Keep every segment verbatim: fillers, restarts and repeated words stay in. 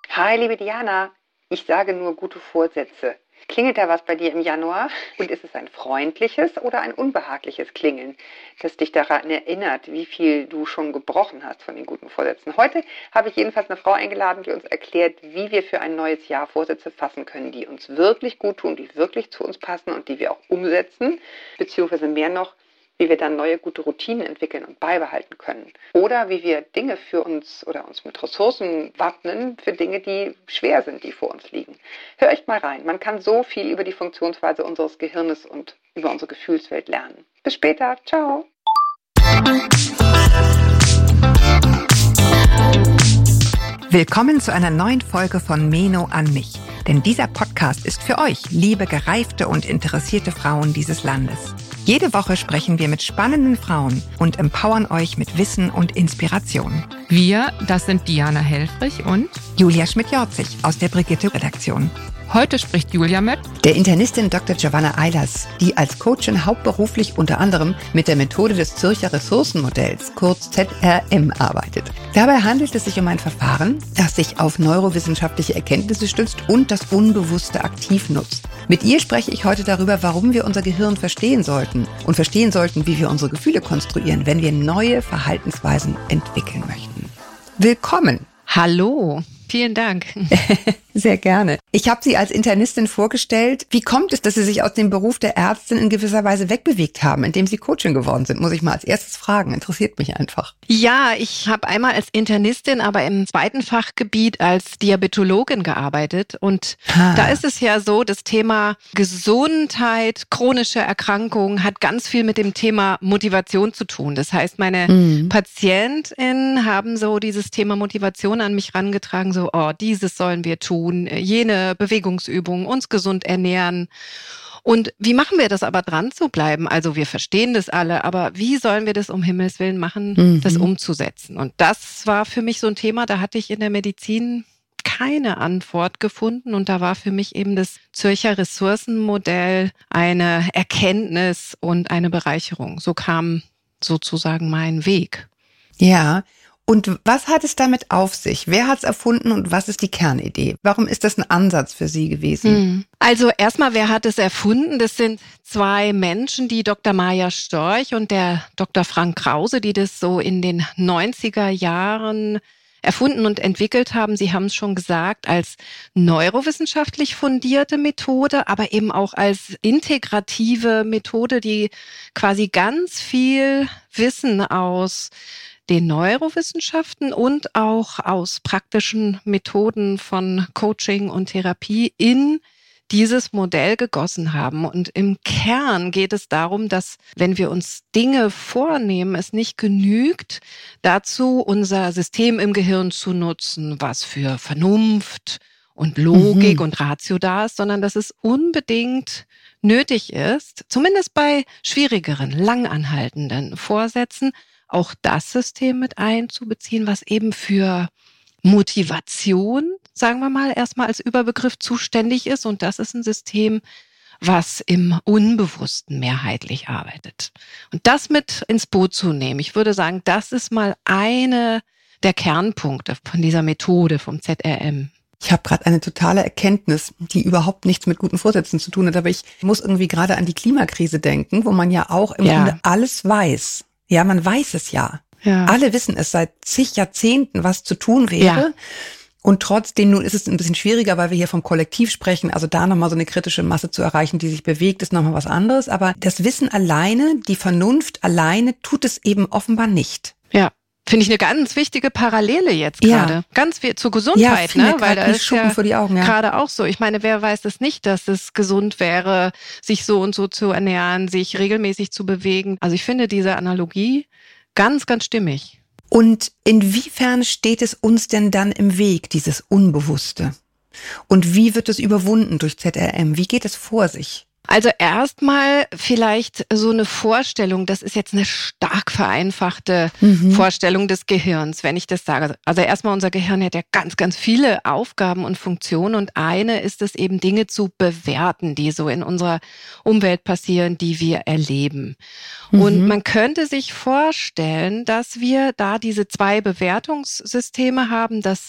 Hi, liebe Diana. Ich sage nur gute Vorsätze. Klingelt da was bei dir im Januar? Und ist es ein freundliches oder ein unbehagliches Klingeln, das dich daran erinnert, wie viel du schon gebrochen hast von den guten Vorsätzen? Heute habe ich jedenfalls eine Frau eingeladen, die uns erklärt, wie wir für ein neues Jahr Vorsätze fassen können, die uns wirklich gut tun, die wirklich zu uns passen und die wir auch umsetzen, beziehungsweise mehr noch, wie wir dann neue gute Routinen entwickeln und beibehalten können. Oder wie wir Dinge für uns oder uns mit Ressourcen wappnen für Dinge, die schwer sind, die vor uns liegen. Hör echt mal rein. Man kann so viel über die Funktionsweise unseres Gehirnes und über unsere Gefühlswelt lernen. Bis später. Ciao. Willkommen zu einer neuen Folge von Meno an mich. Denn dieser Podcast ist für euch, liebe gereifte und interessierte Frauen dieses Landes. Jede Woche sprechen wir mit spannenden Frauen und empowern euch mit Wissen und Inspiration. Wir, das sind Diana Helfrich und Julia Schmidt-Jorzig aus der Brigitte-Redaktion. Heute spricht Julia mit der Internistin Doktor Giovanna Eilers, die als Coachin hauptberuflich unter anderem mit der Methode des Zürcher Ressourcenmodells, kurz Z R M, arbeitet. Dabei handelt es sich um ein Verfahren, das sich auf neurowissenschaftliche Erkenntnisse stützt und das Unbewusste aktiv nutzt. Mit ihr spreche ich heute darüber, warum wir unser Gehirn verstehen sollten und verstehen sollten, wie wir unsere Gefühle konstruieren, wenn wir neue Verhaltensweisen entwickeln möchten. Willkommen! Hallo! Vielen Dank. Sehr gerne. Ich habe Sie als Internistin vorgestellt. Wie kommt es, dass Sie sich aus dem Beruf der Ärztin in gewisser Weise wegbewegt haben, indem Sie Coachin geworden sind? Muss ich mal als erstes fragen. Interessiert mich einfach. Ja, ich habe einmal als Internistin, aber im zweiten Fachgebiet als Diabetologin gearbeitet. Und ha. da ist es ja so, das Thema Gesundheit, chronische Erkrankungen hat ganz viel mit dem Thema Motivation zu tun. Das heißt, meine mhm. PatientInnen haben so dieses Thema Motivation an mich rangetragen, so, oh, dieses sollen wir tun, jene Bewegungsübungen, uns gesund ernähren. Und wie machen wir das aber, dran zu bleiben? Also wir verstehen das alle, aber wie sollen wir das um Himmels Willen machen, mhm. das umzusetzen? Und das war für mich so ein Thema, da hatte ich in der Medizin keine Antwort gefunden. Und da war für mich eben das Zürcher Ressourcenmodell eine Erkenntnis und eine Bereicherung. So kam sozusagen mein Weg. Ja. Und was hat es damit auf sich? Wer hat es erfunden und was ist die Kernidee? Warum ist das ein Ansatz für Sie gewesen? Also erstmal, wer hat es erfunden? Das sind zwei Menschen, die Doktor Maja Storch und der Doktor Frank Krause, die das so in den neunziger Jahren erfunden und entwickelt haben. Sie haben es schon gesagt, als neurowissenschaftlich fundierte Methode, aber eben auch als integrative Methode, die quasi ganz viel Wissen aus den Neurowissenschaften und auch aus praktischen Methoden von Coaching und Therapie in dieses Modell gegossen haben. Und im Kern geht es darum, dass, wenn wir uns Dinge vornehmen, es nicht genügt, dazu unser System im Gehirn zu nutzen, was für Vernunft und Logik mhm. und Ratio da ist, sondern dass es unbedingt nötig ist, zumindest bei schwierigeren, langanhaltenden Vorsätzen, auch das System mit einzubeziehen, was eben für Motivation, sagen wir mal, erstmal als Überbegriff zuständig ist. Und das ist ein System, was im Unbewussten mehrheitlich arbeitet. Und das mit ins Boot zu nehmen, ich würde sagen, das ist mal eine der Kernpunkte von dieser Methode vom Z R M. Ich habe gerade eine totale Erkenntnis, die überhaupt nichts mit guten Vorsätzen zu tun hat, aber ich muss irgendwie gerade an die Klimakrise denken, wo man ja auch im ja. Grunde alles weiß. Ja, man weiß es ja. ja. Alle wissen es seit zig Jahrzehnten, was zu tun wäre. Ja. Und trotzdem, nun ist es ein bisschen schwieriger, weil wir hier vom Kollektiv sprechen. Also da nochmal so eine kritische Masse zu erreichen, die sich bewegt, ist nochmal was anderes. Aber das Wissen alleine, die Vernunft alleine, tut es eben offenbar nicht. Ja. Finde ich eine ganz wichtige Parallele jetzt gerade. Ja. Ganz viel zur Gesundheit, ja, ne? Weil da ist ja vor die Augen, ja. gerade auch so. Ich meine, wer weiß es nicht, dass es gesund wäre, sich so und so zu ernähren, sich regelmäßig zu bewegen. Also ich finde diese Analogie ganz, ganz stimmig. Und inwiefern steht es uns denn dann im Weg, dieses Unbewusste? Und wie wird es überwunden durch Z R M? Wie geht es vor sich? Also erstmal vielleicht so eine Vorstellung, das ist jetzt eine stark vereinfachte mhm. Vorstellung des Gehirns, wenn ich das sage. Also erstmal, unser Gehirn hat ja ganz, ganz viele Aufgaben und Funktionen und eine ist es eben, Dinge zu bewerten, die so in unserer Umwelt passieren, die wir erleben. Mhm. Und man könnte sich vorstellen, dass wir da diese zwei Bewertungssysteme haben, das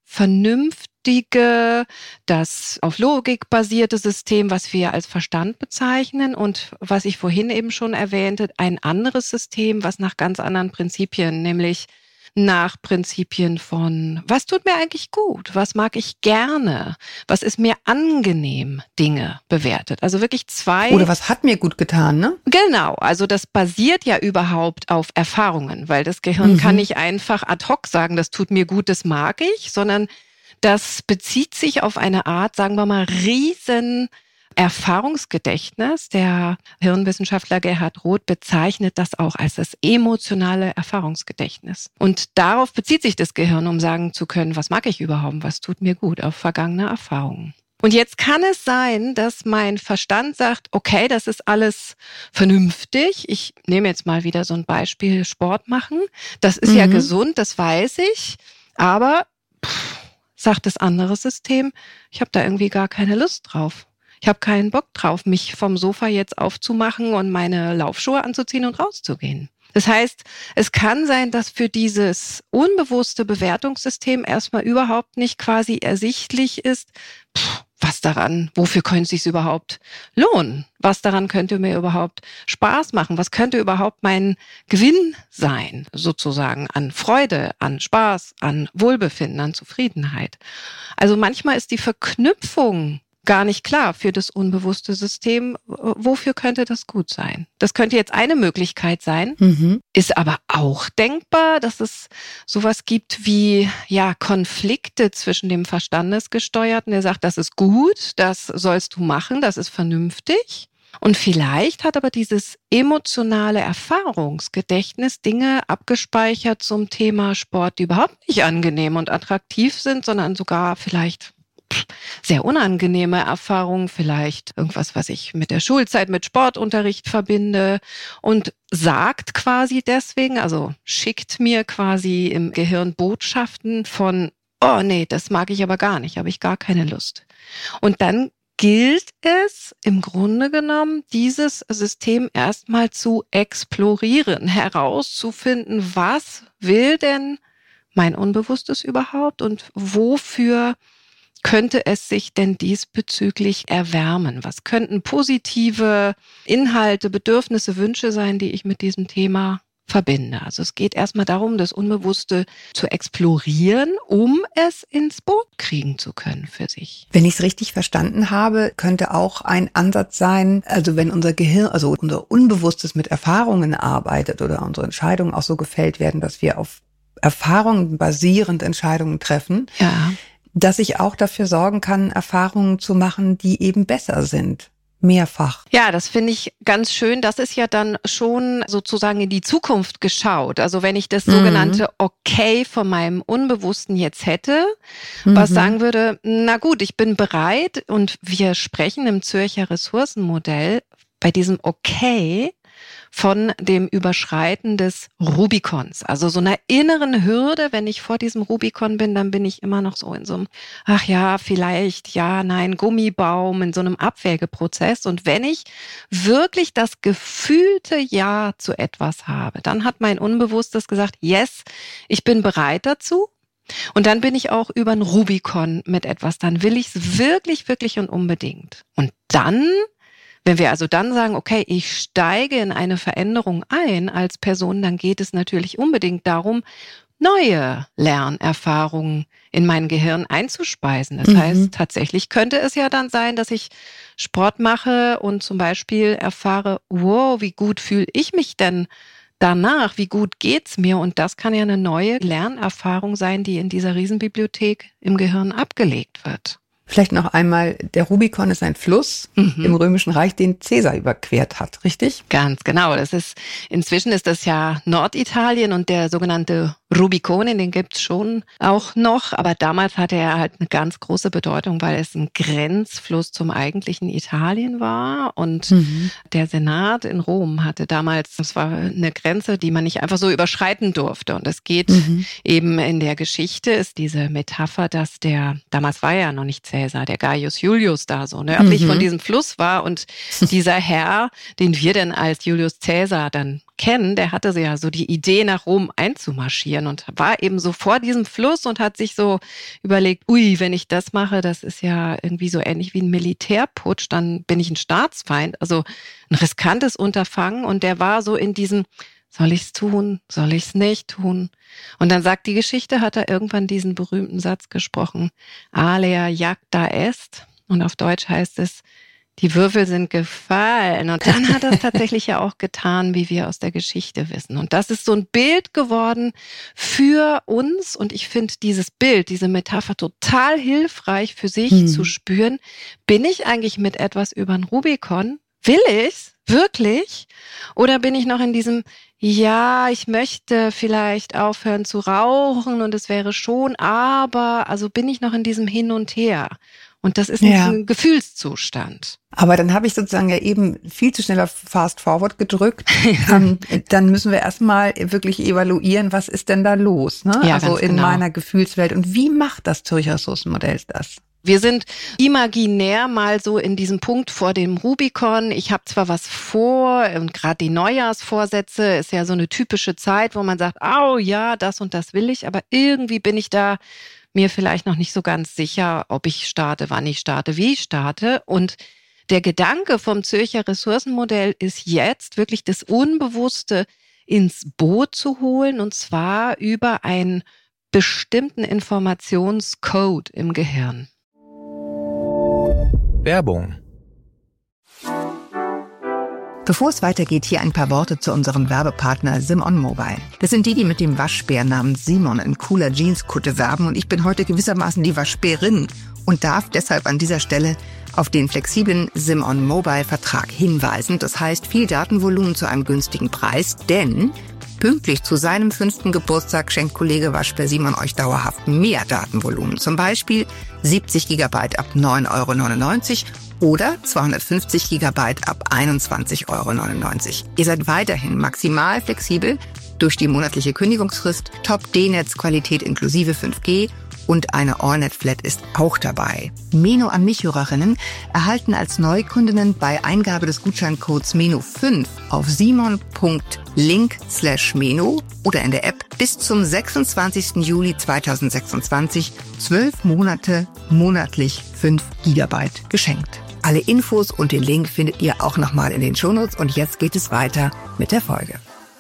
vernünftige, das auf Logik basierte System, was wir als Verstand bezeichnen und was ich vorhin eben schon erwähnte, ein anderes System, was nach ganz anderen Prinzipien, nämlich nach Prinzipien von, was tut mir eigentlich gut, was mag ich gerne, was ist mir angenehm, Dinge bewertet. Also wirklich zwei. Oder was hat mir gut getan, ne? Genau, also das basiert ja überhaupt auf Erfahrungen, weil das Gehirn mhm. kann nicht einfach ad hoc sagen, das tut mir gut, das mag ich, sondern das bezieht sich auf eine Art, sagen wir mal, riesen Erfahrungsgedächtnis. Der Hirnwissenschaftler Gerhard Roth bezeichnet das auch als das emotionale Erfahrungsgedächtnis. Und darauf bezieht sich das Gehirn, um sagen zu können, was mag ich überhaupt, was tut mir gut, auf vergangene Erfahrungen. Und jetzt kann es sein, dass mein Verstand sagt, okay, das ist alles vernünftig. Ich nehme jetzt mal wieder so ein Beispiel, Sport machen. Das ist mhm. ja gesund, das weiß ich. Aber, pff, sagt das andere System, ich habe da irgendwie gar keine Lust drauf. Ich habe keinen Bock drauf, mich vom Sofa jetzt aufzumachen und meine Laufschuhe anzuziehen und rauszugehen. Das heißt, es kann sein, dass für dieses unbewusste Bewertungssystem erstmal überhaupt nicht quasi ersichtlich ist, pff, was daran, wofür könnte es sich überhaupt lohnen? Was daran könnte mir überhaupt Spaß machen? Was könnte überhaupt mein Gewinn sein, sozusagen, an Freude, an Spaß, an Wohlbefinden, an Zufriedenheit? Also manchmal ist die Verknüpfung gar nicht klar für das unbewusste System, wofür könnte das gut sein? Das könnte jetzt eine Möglichkeit sein, mhm. ist aber auch denkbar, dass es sowas gibt wie ja Konflikte zwischen dem Verstandesgesteuerten, der sagt, das ist gut, das sollst du machen, das ist vernünftig. Und vielleicht hat aber dieses emotionale Erfahrungsgedächtnis Dinge abgespeichert zum Thema Sport, die überhaupt nicht angenehm und attraktiv sind, sondern sogar vielleicht sehr unangenehme Erfahrungen, vielleicht irgendwas, was ich mit der Schulzeit, mit Sportunterricht verbinde und sagt quasi deswegen, also schickt mir quasi im Gehirn Botschaften von, oh nee, das mag ich aber gar nicht, habe ich gar keine Lust. Und dann gilt es im Grunde genommen, dieses System erstmal zu explorieren, herauszufinden, was will denn mein Unbewusstes überhaupt und wofür könnte es sich denn diesbezüglich erwärmen? Was könnten positive Inhalte, Bedürfnisse, Wünsche sein, die ich mit diesem Thema verbinde? Also es geht erstmal darum, das Unbewusste zu explorieren, um es ins Boot kriegen zu können für sich. Wenn ich es richtig verstanden habe, könnte auch ein Ansatz sein, also wenn unser Gehirn, also unser Unbewusstes mit Erfahrungen arbeitet oder unsere Entscheidungen auch so gefällt werden, dass wir auf Erfahrungen basierend Entscheidungen treffen, ja, dass ich auch dafür sorgen kann, Erfahrungen zu machen, die eben besser sind. Mehrfach. Ja, das finde ich ganz schön. Das ist ja dann schon sozusagen in die Zukunft geschaut. Also wenn ich das mhm. sogenannte Okay von meinem Unbewussten jetzt hätte, mhm. was sagen würde, na gut, ich bin bereit und wir sprechen im Zürcher Ressourcenmodell bei diesem Okay von dem Überschreiten des Rubikons. Also so einer inneren Hürde, wenn ich vor diesem Rubikon bin, dann bin ich immer noch so in so einem, ach ja, vielleicht, ja, nein, Gummibaum, in so einem Abwägeprozess. Und wenn ich wirklich das gefühlte Ja zu etwas habe, dann hat mein Unbewusstes gesagt, yes, ich bin bereit dazu. Und dann bin ich auch über ein Rubikon mit etwas. Dann will ich es wirklich, wirklich und unbedingt. Und dann Wenn wir also dann sagen, okay, ich steige in eine Veränderung ein als Person, dann geht es natürlich unbedingt darum, neue Lernerfahrungen in mein Gehirn einzuspeisen. Das mhm. heißt, tatsächlich könnte es ja dann sein, dass ich Sport mache und zum Beispiel erfahre, wow, wie gut fühle ich mich denn danach? Wie gut geht's mir? Und das kann ja eine neue Lernerfahrung sein, die in dieser Riesenbibliothek im Gehirn abgelegt wird. Vielleicht noch einmal, der Rubikon ist ein Fluss mhm. im Römischen Reich, den Caesar überquert hat, richtig? Ganz genau. Das ist, inzwischen ist das ja Norditalien und der sogenannte Rubicone, den gibt's schon auch noch, aber damals hatte er halt eine ganz große Bedeutung, weil es ein Grenzfluss zum eigentlichen Italien war und mhm. der Senat in Rom hatte damals, das war eine Grenze, die man nicht einfach so überschreiten durfte und es geht mhm. eben in der Geschichte, ist diese Metapher, dass der, damals war er ja noch nicht Caesar, Cäsar, der Gaius Julius da so nördlich Mhm. von diesem Fluss war. Und dieser Herr, den wir dann als Julius Cäsar dann kennen, der hatte so ja so die Idee, nach Rom einzumarschieren und war eben so vor diesem Fluss und hat sich so überlegt, ui, wenn ich das mache, das ist ja irgendwie so ähnlich wie ein Militärputsch, dann bin ich ein Staatsfeind. Also ein riskantes Unterfangen. Und der war so in diesem, soll ich's tun, soll ich's nicht tun? Und dann sagt die Geschichte, hat er irgendwann diesen berühmten Satz gesprochen, alea jacta est. Und auf Deutsch heißt es, die Würfel sind gefallen. Und dann hat er es tatsächlich ja auch getan, wie wir aus der Geschichte wissen. Und das ist so ein Bild geworden für uns. Und ich finde dieses Bild, diese Metapher total hilfreich für sich Hm. zu spüren. Bin ich eigentlich mit etwas über den Rubikon? Will ich's? Wirklich? Oder bin ich noch in diesem, ja, ich möchte vielleicht aufhören zu rauchen und es wäre schon, aber, also bin ich noch in diesem Hin und Her. Und das ist Ja. ein Gefühlszustand. Aber dann habe ich sozusagen ja eben viel zu schnell auf Fast Forward gedrückt. ähm, dann müssen wir erstmal wirklich evaluieren, was ist denn da los, ne? Ja, also ganz in genau. meiner Gefühlswelt. Und wie macht das Zürcher Ressourcenmodell das? Wir sind imaginär mal so in diesem Punkt vor dem Rubikon. Ich habe zwar was vor und gerade die Neujahrsvorsätze ist ja so eine typische Zeit, wo man sagt, au ja, das und das will ich, aber irgendwie bin ich da mir vielleicht noch nicht so ganz sicher, ob ich starte, wann ich starte, wie ich starte. Und der Gedanke vom Zürcher Ressourcenmodell ist jetzt wirklich das Unbewusste ins Boot zu holen, und zwar über einen bestimmten Informationscode im Gehirn. Werbung. Bevor es weitergeht, hier ein paar Worte zu unserem Werbepartner Simon Mobile. Das sind die, die mit dem Waschbär namens Simon in cooler Jeanskutte werben, und ich bin heute gewissermaßen die Waschbärin und darf deshalb an dieser Stelle auf den flexiblen Simon Mobile Vertrag hinweisen. Das heißt, viel Datenvolumen zu einem günstigen Preis, denn pünktlich zu seinem fünften Geburtstag schenkt Kollege Waschbär Simon euch dauerhaft mehr Datenvolumen. Zum Beispiel siebzig Gigabyte ab neun Euro neunundneunzig oder zweihundertfünfzig Gigabyte ab einundzwanzig Euro neunundneunzig. Ihr seid weiterhin maximal flexibel durch die monatliche Kündigungsfrist, Top-D-Netz-Qualität inklusive fünf G und eine AllNet-Flat ist auch dabei. Meno an mich-Hörerinnen erhalten als Neukundinnen bei Eingabe des Gutscheincodes Meno fünf auf simon.link slash Meno oder in der App bis zum sechsundzwanzigsten Juli zweitausendsechsundzwanzig zwölf Monate monatlich fünf Gigabyte geschenkt. Alle Infos und den Link findet ihr auch nochmal in den Shownotes, und jetzt geht es weiter mit der Folge.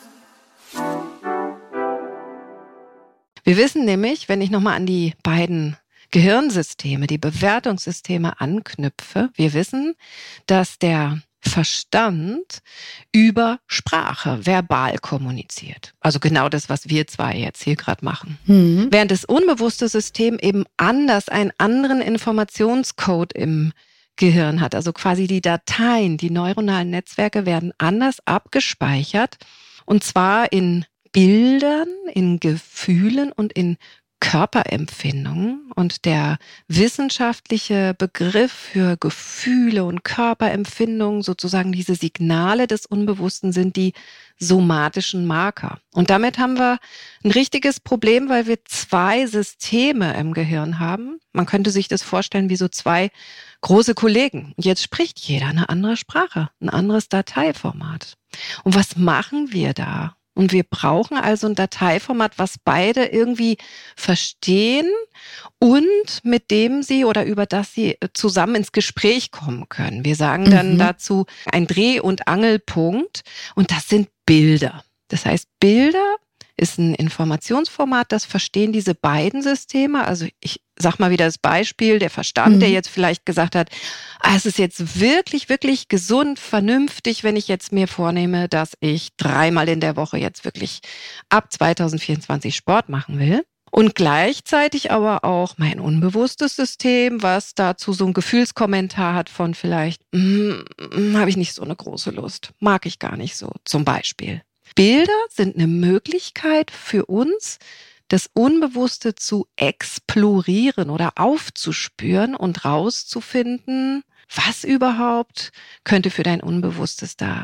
Wir wissen nämlich, wenn ich nochmal an die beiden Gehirnsysteme, die Bewertungssysteme anknüpfe, wir wissen, dass der Verstand über Sprache verbal kommuniziert. Also genau das, was wir zwei jetzt hier gerade machen. Mhm. Während das unbewusste System eben anders einen anderen Informationscode im Gehirn hat. Also quasi die Dateien, die neuronalen Netzwerke werden anders abgespeichert, und zwar in Bildern, in Gefühlen und in Körperempfindungen. Und der wissenschaftliche Begriff für Gefühle und Körperempfindungen, sozusagen diese Signale des Unbewussten, sind die somatischen Marker. Und damit haben wir ein richtiges Problem, weil wir zwei Systeme im Gehirn haben. Man könnte sich das vorstellen wie so zwei große Kollegen. Und jetzt spricht jeder eine andere Sprache, ein anderes Dateiformat. Und was machen wir da? Und wir brauchen also ein Dateiformat, was beide irgendwie verstehen und mit dem sie oder über das sie zusammen ins Gespräch kommen können. Wir sagen dann Mhm. dazu ein Dreh- und Angelpunkt, und das sind Bilder. Das heißt, Bilder ist ein Informationsformat, das verstehen diese beiden Systeme. Also ich sag mal wieder das Beispiel, der Verstand, Mhm. der jetzt vielleicht gesagt hat, ah, es ist jetzt wirklich, wirklich gesund, vernünftig, wenn ich jetzt mir vornehme, dass ich dreimal in der Woche jetzt wirklich ab zweitausendvierundzwanzig Sport machen will. Und gleichzeitig aber auch mein unbewusstes System, was dazu so ein Gefühlskommentar hat von vielleicht, mm, mm, habe ich nicht so eine große Lust, mag ich gar nicht so, zum Beispiel. Bilder sind eine Möglichkeit für uns, das Unbewusste zu explorieren oder aufzuspüren und rauszufinden, was überhaupt könnte für dein Unbewusstes da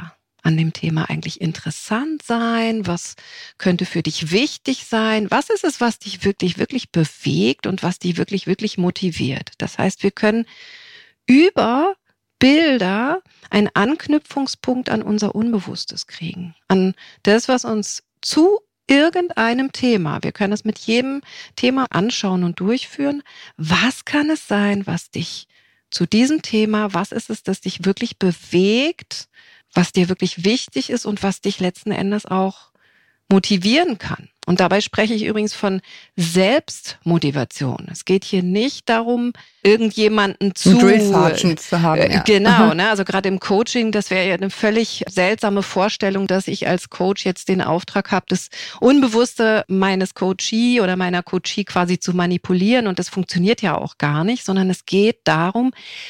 an dem Thema eigentlich interessant sein? Was könnte für dich wichtig sein? Was ist es, was dich wirklich, wirklich bewegt und was dich wirklich, wirklich motiviert? Das heißt, wir können über Bilder einen Anknüpfungspunkt an unser Unbewusstes kriegen, an das, was uns zu irgendeinem Thema, wir können es mit jedem Thema anschauen und durchführen. Was kann es sein, was dich zu diesem Thema, was ist es, das dich wirklich bewegt, was dir wirklich wichtig ist und was dich letzten Endes auch motivieren kann? Und dabei spreche ich übrigens von Selbstmotivation. Es geht hier nicht darum, irgendjemanden zu, zu haben. Ja. Genau, ne? Also gerade im Coaching, das wäre ja eine völlig seltsame Vorstellung, dass ich als Coach jetzt den Auftrag habe, das Unbewusste meines Coachee oder meiner Coachee quasi zu manipulieren. Und das funktioniert ja auch gar nicht, sondern es geht darum,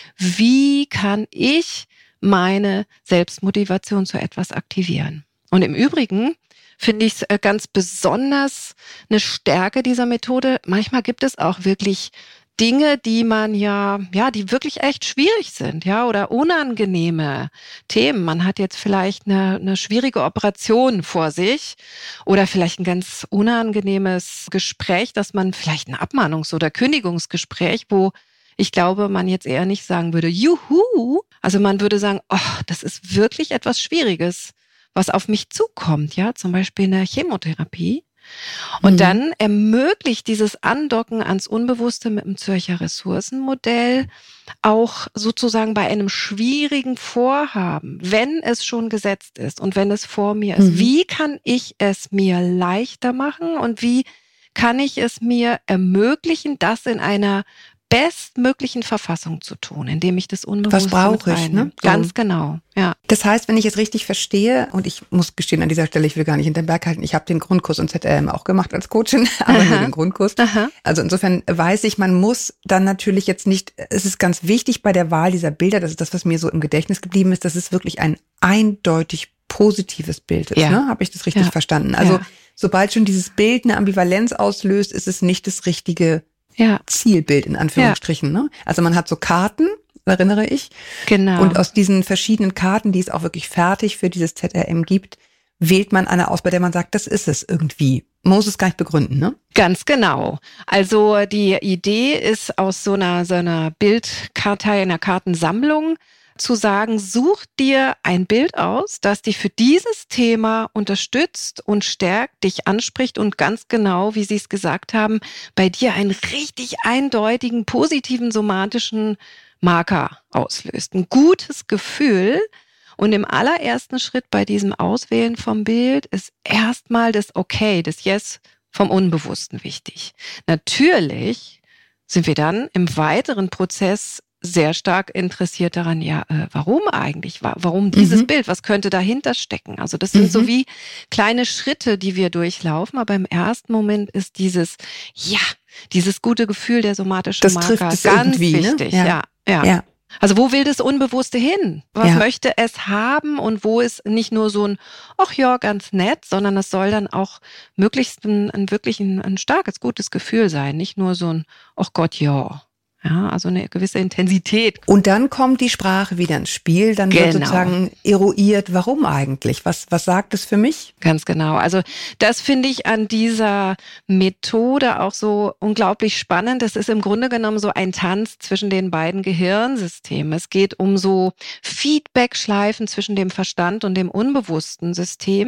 wie kann ich meine Selbstmotivation zu etwas aktivieren? Und im Übrigen finde ich es ganz besonders eine Stärke dieser Methode. Manchmal gibt es auch wirklich Dinge, die man ja, ja, die wirklich echt schwierig sind, ja, oder unangenehme Themen. Man hat jetzt vielleicht eine, eine schwierige Operation vor sich oder vielleicht ein ganz unangenehmes Gespräch, dass man vielleicht ein Abmahnungs- oder Kündigungsgespräch, wo ich glaube, man jetzt eher nicht sagen würde, juhu, also man würde sagen, oh, das ist wirklich etwas Schwieriges, was auf mich zukommt, ja, zum Beispiel eine Chemotherapie. Und mhm. dann ermöglicht dieses Andocken ans Unbewusste mit dem Zürcher Ressourcenmodell auch sozusagen bei einem schwierigen Vorhaben, wenn es schon gesetzt ist und wenn es vor mir ist, mhm. wie kann ich es mir leichter machen und wie kann ich es mir ermöglichen, das in einer bestmöglichen Verfassung zu tun, indem ich das Unbewusste Was brauche ich, ne? Ganz genau, ja. Das heißt, wenn ich es richtig verstehe, und ich muss gestehen, an dieser Stelle, ich will gar nicht hinterm Berg halten, ich habe den Grundkurs und Z R M auch gemacht als Coachin, aber Aha. nur den Grundkurs. Aha. Also insofern weiß ich, man muss dann natürlich jetzt nicht, es ist ganz wichtig bei der Wahl dieser Bilder, das ist das, was mir so im Gedächtnis geblieben ist, dass es wirklich ein eindeutig positives Bild ist, ja. ne? Habe ich das richtig ja. verstanden? Also ja. sobald schon dieses Bild eine Ambivalenz auslöst, ist es nicht das richtige Ja. Zielbild in Anführungsstrichen. Ja. Ne? Also man hat so Karten, erinnere ich. Genau. Und aus diesen verschiedenen Karten, die es auch wirklich fertig für dieses Z R M gibt, wählt man eine aus, bei der man sagt, das ist es irgendwie. Man muss es gar nicht begründen, ne? Ganz genau. Also die Idee ist aus so einer, so einer Bildkartei, einer Kartensammlung, zu sagen, such dir ein Bild aus, das dich für dieses Thema unterstützt und stärkt, dich anspricht und ganz genau, wie Sie es gesagt haben, bei dir einen richtig eindeutigen, positiven, somatischen Marker auslöst. Ein gutes Gefühl. Und im allerersten Schritt bei diesem Auswählen vom Bild ist erstmal das Okay, das Yes vom Unbewussten wichtig. Natürlich sind wir dann im weiteren Prozess sehr stark interessiert daran, ja, äh, warum eigentlich? Warum dieses mhm. Bild? Was könnte dahinter stecken? Also das sind mhm. so wie kleine Schritte, die wir durchlaufen, aber im ersten Moment ist dieses, ja, dieses gute Gefühl der somatischen das Marker trifft es ganz wichtig. Ne? Ja. Ja, ja. ja. Also wo will das Unbewusste hin? Was ja. möchte es haben und wo ist nicht nur so ein, ach ja, ganz nett, sondern es soll dann auch möglichst ein, ein wirklich ein, ein starkes, gutes Gefühl sein, nicht nur so ein, ach Gott, ja. Ja, also eine gewisse Intensität. Und dann kommt die Sprache wieder ins Spiel, dann wird genau. sozusagen eruiert, warum eigentlich? Was, was sagt es für mich? Ganz genau. Also das finde ich an dieser Methode auch so unglaublich spannend. Das ist im Grunde genommen so ein Tanz zwischen den beiden Gehirnsystemen. Es geht um so Feedback-Schleifen zwischen dem Verstand und dem unbewussten System.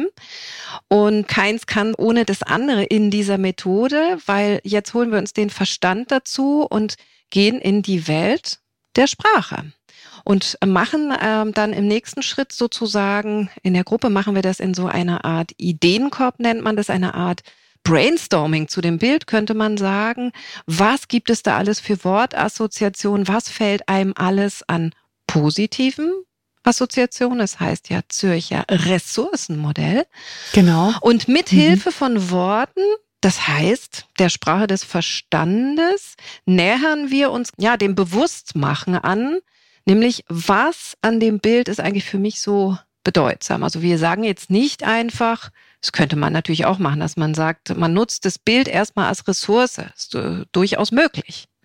Und keins kann ohne das andere in dieser Methode, weil jetzt holen wir uns den Verstand dazu und gehen in die Welt der Sprache und machen ähm, dann im nächsten Schritt sozusagen, in der Gruppe machen wir das in so einer Art Ideenkorb, nennt man das, eine Art Brainstorming zu dem Bild, könnte man sagen. Was gibt es da alles für Wortassoziationen? Was fällt einem alles an positiven Assoziationen? Das heißt ja Zürcher Ressourcenmodell. Genau. Und mit mhm. Hilfe von Worten, das heißt, der Sprache des Verstandes nähern wir uns ja dem Bewusstmachen an, nämlich was an dem Bild ist eigentlich für mich so bedeutsam. Also wir sagen jetzt nicht einfach, das könnte man natürlich auch machen, dass man sagt, man nutzt das Bild erstmal als Ressource. Das ist durchaus möglich.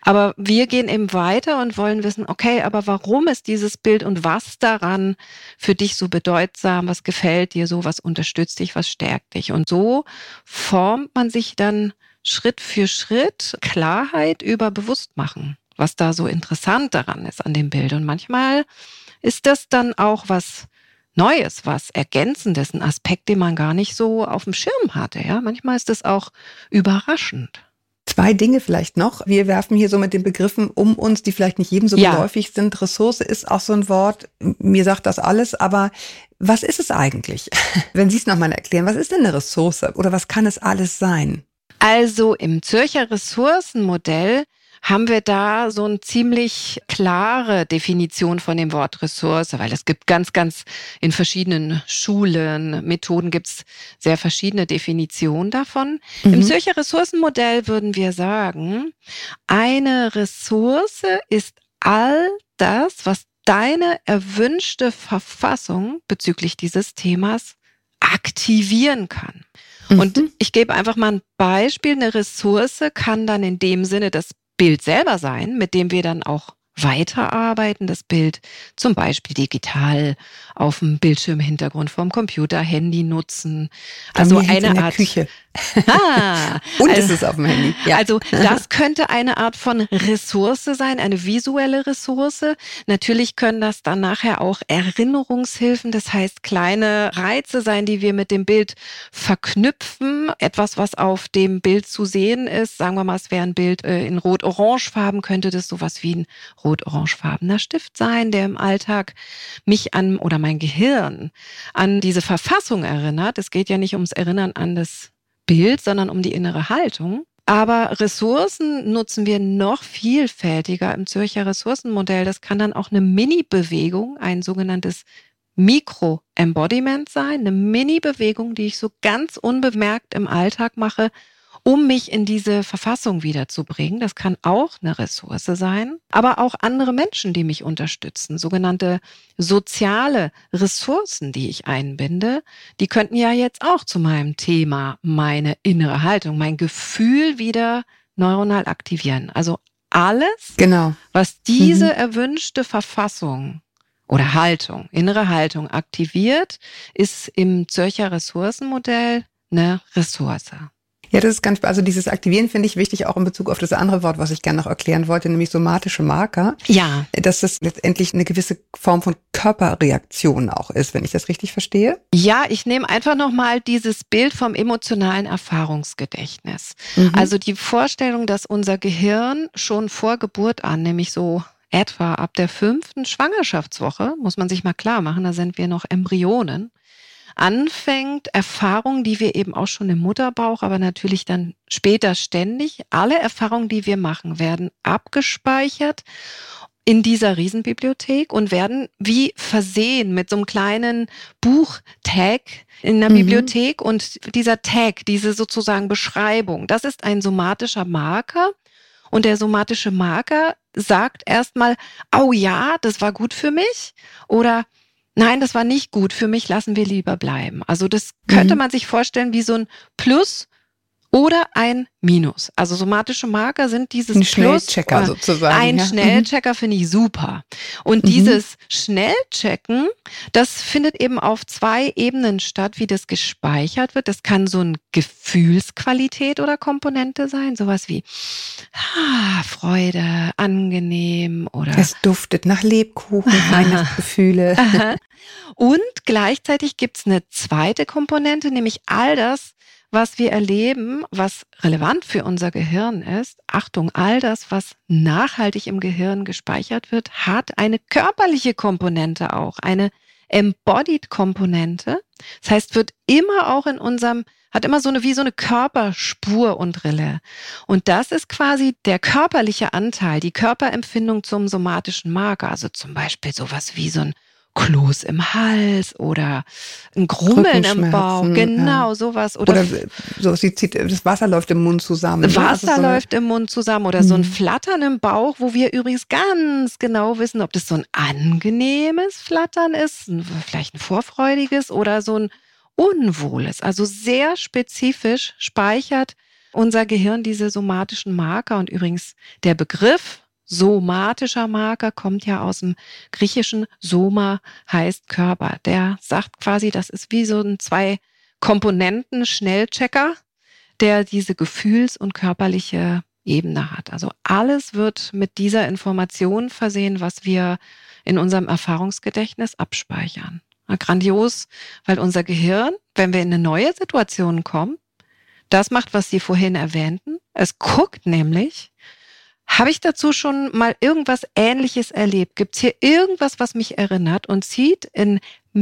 Aber wir gehen eben weiter und wollen wissen, okay, aber warum ist dieses Bild und was daran für dich so bedeutsam, was gefällt dir so, was unterstützt dich, was stärkt dich? Und so formt man sich dann Schritt für Schritt Klarheit über Bewusstmachen, was da so interessant daran ist an dem Bild. Und manchmal ist das dann auch was Neues, was Ergänzendes, ein Aspekt, den man gar nicht so auf dem Schirm hatte. Ja, manchmal ist das auch überraschend. Zwei Dinge vielleicht noch. Wir werfen hier so mit den Begriffen um uns, die vielleicht nicht jedem so Ja. geläufig sind. Ressource ist auch so ein Wort. Mir sagt das alles, aber was ist es eigentlich? Wenn Sie es nochmal erklären, was ist denn eine Ressource oder was kann es alles sein? Also im Zürcher Ressourcenmodell haben wir da so eine ziemlich klare Definition von dem Wort Ressource, weil es gibt ganz, ganz in verschiedenen Schulen, Methoden gibt es sehr verschiedene Definitionen davon. Mhm. Im Zürcher Ressourcenmodell würden wir sagen, eine Ressource ist all das, was deine erwünschte Verfassung bezüglich dieses Themas aktivieren kann. Und Mhm. ich gebe einfach mal ein Beispiel. Eine Ressource kann dann in dem Sinne das Bild selber sein, mit dem wir dann auch weiterarbeiten, das Bild zum Beispiel digital auf dem Bildschirmhintergrund vom Computer, Handy nutzen. Also Bei mir hängt eine in der Art Küche. Ah, Und also, ist es auf dem Handy. Ja. also das könnte eine Art von Ressource sein, eine visuelle Ressource. Natürlich können das dann nachher auch Erinnerungshilfen, das heißt kleine Reize sein, die wir mit dem Bild verknüpfen. Etwas, was auf dem Bild zu sehen ist, sagen wir mal, es wäre ein Bild äh, in Rot-Orange-Farben, könnte das sowas wie ein rot-orangefarbener Stift sein, der im Alltag mich an oder mein Gehirn an diese Verfassung erinnert. Es geht ja nicht ums Erinnern an das Bild, sondern um die innere Haltung. Aber Ressourcen nutzen wir noch vielfältiger im Zürcher Ressourcenmodell. Das kann dann auch eine Mini-Bewegung, ein sogenanntes Mikro-Embodiment sein, eine Mini-Bewegung, die ich so ganz unbemerkt im Alltag mache, um mich in diese Verfassung wiederzubringen. Das kann auch eine Ressource sein, aber auch andere Menschen, die mich unterstützen, sogenannte soziale Ressourcen, die ich einbinde, die könnten ja jetzt auch zu meinem Thema meine innere Haltung, mein Gefühl wieder neuronal aktivieren. Also alles, Genau. was diese Mhm. erwünschte Verfassung oder Haltung, innere Haltung aktiviert, ist im Zürcher Ressourcenmodell eine Ressource. Ja, das ist ganz, also dieses Aktivieren finde ich wichtig, auch in Bezug auf das andere Wort, was ich gerne noch erklären wollte, nämlich somatische Marker. Ja. Dass das letztendlich eine gewisse Form von Körperreaktion auch ist, wenn ich das richtig verstehe. Ja, ich nehme einfach nochmal dieses Bild vom emotionalen Erfahrungsgedächtnis. Mhm. Also die Vorstellung, dass unser Gehirn schon vor Geburt an, nämlich so etwa ab der fünften Schwangerschaftswoche, muss man sich mal klar machen, da sind wir noch Embryonen, anfängt, Erfahrungen, die wir eben auch schon im Mutterbauch, aber natürlich dann später ständig, alle Erfahrungen, die wir machen, werden abgespeichert in dieser Riesenbibliothek und werden wie versehen mit so einem kleinen Buchtag in der Mhm. Bibliothek. Und dieser Tag, diese sozusagen Beschreibung, das ist ein somatischer Marker. Und der somatische Marker sagt erstmal, oh ja, das war gut für mich, oder nein, das war nicht gut für mich, lassen wir lieber bleiben. Also das könnte Mhm. man sich vorstellen wie so ein Plus oder ein Minus. Also somatische Marker sind dieses Ein Plus. Schnellchecker oder sozusagen. Ein ja. Schnellchecker finde ich super. Und Mhm. dieses Schnellchecken, das findet eben auf zwei Ebenen statt, wie das gespeichert wird. Das kann so eine Gefühlsqualität oder Komponente sein, sowas wie ah, Freude, angenehm oder Es duftet nach Lebkuchen, Weihnachtsgefühle. Aha. Und gleichzeitig gibt es eine zweite Komponente, nämlich all das, was wir erleben, was relevant für unser Gehirn ist. Achtung, all das, was nachhaltig im Gehirn gespeichert wird, hat eine körperliche Komponente auch, eine Embodied-Komponente. Das heißt, wird immer auch in unserem, hat immer so eine, wie so eine Körperspur und Rille. Und das ist quasi der körperliche Anteil, die Körperempfindung zum somatischen Marker. Also zum Beispiel sowas wie so ein Kloß im Hals oder ein Grummeln im Bauch, Rückenschmerzen, genau, ja. sowas. Oder, Oder so, sie zieht, das Wasser läuft im Mund zusammen. ne? Wasser Also so eine- läuft im Mund zusammen oder so ein Mhm. Flattern im Bauch, wo wir übrigens ganz genau wissen, ob das so ein angenehmes Flattern ist, ein, vielleicht ein vorfreudiges oder so ein unwohles. Also sehr spezifisch speichert unser Gehirn diese somatischen Marker. Und übrigens der Begriff somatischer Marker kommt ja aus dem griechischen Soma, heißt Körper. Der sagt quasi, das ist wie so ein Zwei-Komponenten-Schnellchecker, der diese Gefühls- und körperliche Ebene hat. Also alles wird mit dieser Information versehen, was wir in unserem Erfahrungsgedächtnis abspeichern. Na, grandios, weil unser Gehirn, wenn wir in eine neue Situation kommen, das macht, was Sie vorhin erwähnten. Es guckt nämlich, habe ich dazu schon mal irgendwas Ähnliches erlebt? Gibt es hier irgendwas, was mich erinnert, und zieht in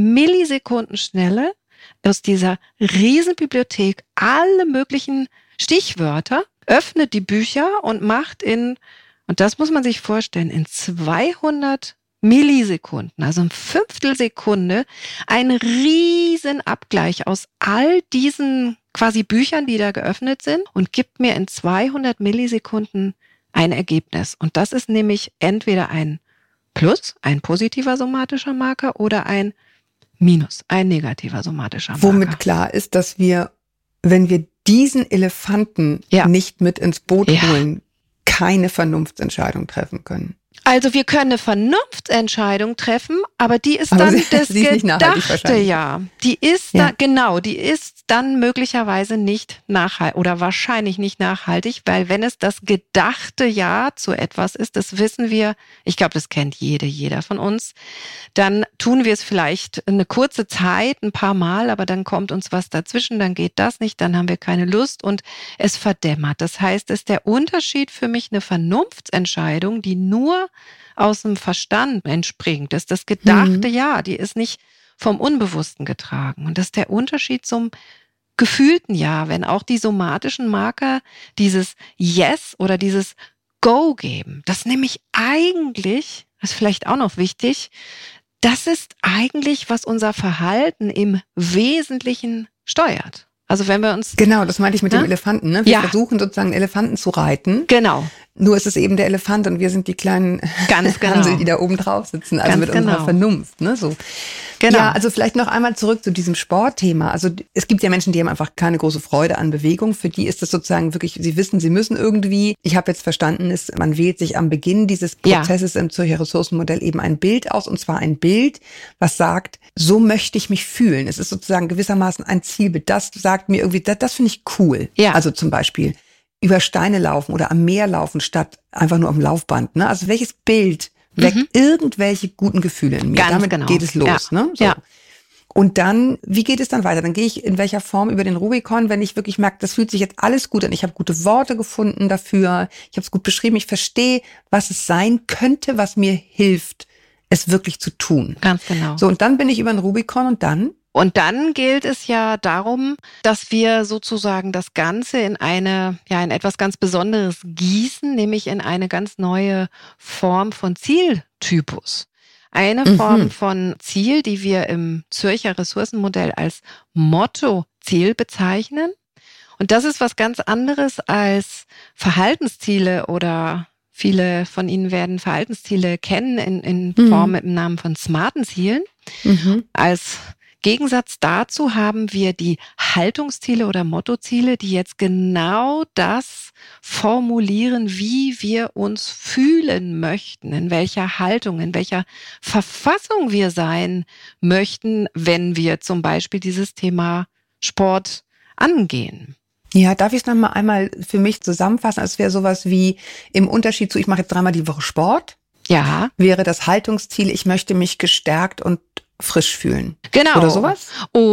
Millisekundenschnelle aus dieser Riesenbibliothek alle möglichen Stichwörter, öffnet die Bücher und macht in, und das muss man sich vorstellen, in zweihundert Millisekunden, also ein Fünftelsekunde, einen riesen Abgleich aus all diesen quasi Büchern, die da geöffnet sind, und gibt mir in zweihundert Millisekunden ein Ergebnis. Und das ist nämlich entweder ein Plus, ein positiver somatischer Marker, oder ein Minus, ein negativer somatischer Marker. Womit klar ist, dass wir, wenn wir diesen Elefanten ja. nicht mit ins Boot ja. holen, keine Vernunftsentscheidung treffen können. Also wir können eine Vernunftsentscheidung treffen, aber die ist aber dann sie, das sie ist Gedachte, ja. Die ist ja. da, genau, die ist dann möglicherweise nicht nachhaltig oder wahrscheinlich nicht nachhaltig, weil wenn es das gedachte Ja zu etwas ist, das wissen wir, ich glaube, das kennt jede, jeder von uns, dann tun wir es vielleicht eine kurze Zeit, ein paar Mal, aber dann kommt uns was dazwischen, dann geht das nicht, dann haben wir keine Lust und es verdämmert. Das heißt, es ist der Unterschied für mich eine Vernunftsentscheidung, die nur aus dem Verstand entspringt. Das ist das gedachte mhm. Ja, die ist nicht vom Unbewussten getragen. Und das ist der Unterschied zum gefühlten Ja, wenn auch die somatischen Marker dieses Yes oder dieses Go geben. Das nämlich eigentlich, das ist vielleicht auch noch wichtig, das ist eigentlich, was unser Verhalten im Wesentlichen steuert. Also wenn wir uns... Genau, das meinte ich mit ne? dem Elefanten. Ne? Wir ja. versuchen sozusagen Elefanten zu reiten. Genau. Nur ist es eben der Elefant und wir sind die kleinen Ganz genau. Hansel, die da oben drauf sitzen. Also Ganz mit genau. unserer Vernunft. Ne? So. Genau. Ja, also vielleicht noch einmal zurück zu diesem Sportthema. Also es gibt ja Menschen, die haben einfach keine große Freude an Bewegung. Für die ist das sozusagen wirklich, sie wissen, sie müssen irgendwie. Ich habe jetzt verstanden, ist, man wählt sich am Beginn dieses Prozesses ja. im Zürcher Ressourcenmodell eben ein Bild aus. Und zwar ein Bild, was sagt, so möchte ich mich fühlen. Es ist sozusagen gewissermaßen ein Zielbild. Das sagt mir irgendwie, das, das finde ich cool. Ja. Also zum Beispiel über Steine laufen oder am Meer laufen statt einfach nur am Laufband. Ne? Also welches Bild weckt mhm. irgendwelche guten Gefühle in mir? Ganz Damit genau. geht es los. Ja. Ne? So. Ja. Und dann, wie geht es dann weiter? Dann gehe ich in welcher Form über den Rubikon, wenn ich wirklich merke, das fühlt sich jetzt alles gut an. Ich habe gute Worte gefunden dafür. Ich habe es gut beschrieben. Ich verstehe, was es sein könnte, was mir hilft, es wirklich zu tun. Ganz genau. So, und dann bin ich über den Rubikon und dann? Und dann gilt es ja darum, dass wir sozusagen das Ganze in eine, ja, in etwas ganz Besonderes gießen, nämlich in eine ganz neue Form von Zieltypus. Eine mhm. Form von Ziel, die wir im Zürcher Ressourcenmodell als Motto-Ziel bezeichnen. Und das ist was ganz anderes als Verhaltensziele, oder viele von Ihnen werden Verhaltensziele kennen in, in mhm. Form im Namen von smarten Zielen. Mhm. Als Gegensatz dazu haben wir die Haltungsziele oder Mottoziele, die jetzt genau das formulieren, wie wir uns fühlen möchten, in welcher Haltung, in welcher Verfassung wir sein möchten, wenn wir zum Beispiel dieses Thema Sport angehen. Ja, darf ich es nochmal einmal für mich zusammenfassen? Es wäre sowas wie im Unterschied zu, ich mache jetzt dreimal die Woche Sport. Ja. Wäre das Haltungsziel, ich möchte mich gestärkt und frisch fühlen. Genau. Oder sowas?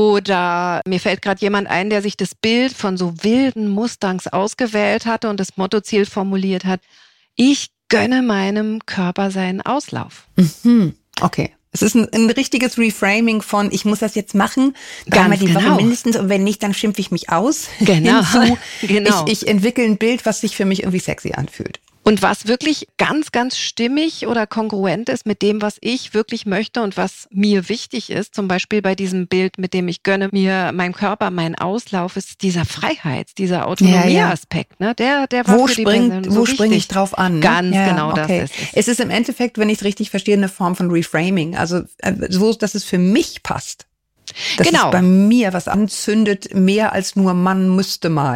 Oder mir fällt gerade jemand ein, der sich das Bild von so wilden Mustangs ausgewählt hatte und das Mottoziel formuliert hat: Ich gönne meinem Körper seinen Auslauf. Mhm. Okay. Es ist ein, ein richtiges Reframing von, ich muss das jetzt machen, dreimal die genau. Woche mindestens, und wenn nicht, dann schimpfe ich mich aus. Genau. Hinzu, genau. Ich, ich entwickle ein Bild, was sich für mich irgendwie sexy anfühlt. Und was wirklich ganz, ganz stimmig oder kongruent ist mit dem, was ich wirklich möchte und was mir wichtig ist, zum Beispiel bei diesem Bild, mit dem ich gönne mir meinem Körper meinen Auslauf, ist dieser Freiheits-, dieser Autonomie-Aspekt. Ne? Der, der war wo für die springt, Person so wo springe ich drauf an? Ne? Ganz ja, genau, okay. das ist es. Es ist im Endeffekt, wenn ich es richtig verstehe, eine Form von Reframing. Also so, dass es für mich passt. Dass genau. es bei mir was anzündet, mehr als nur man müsste mal.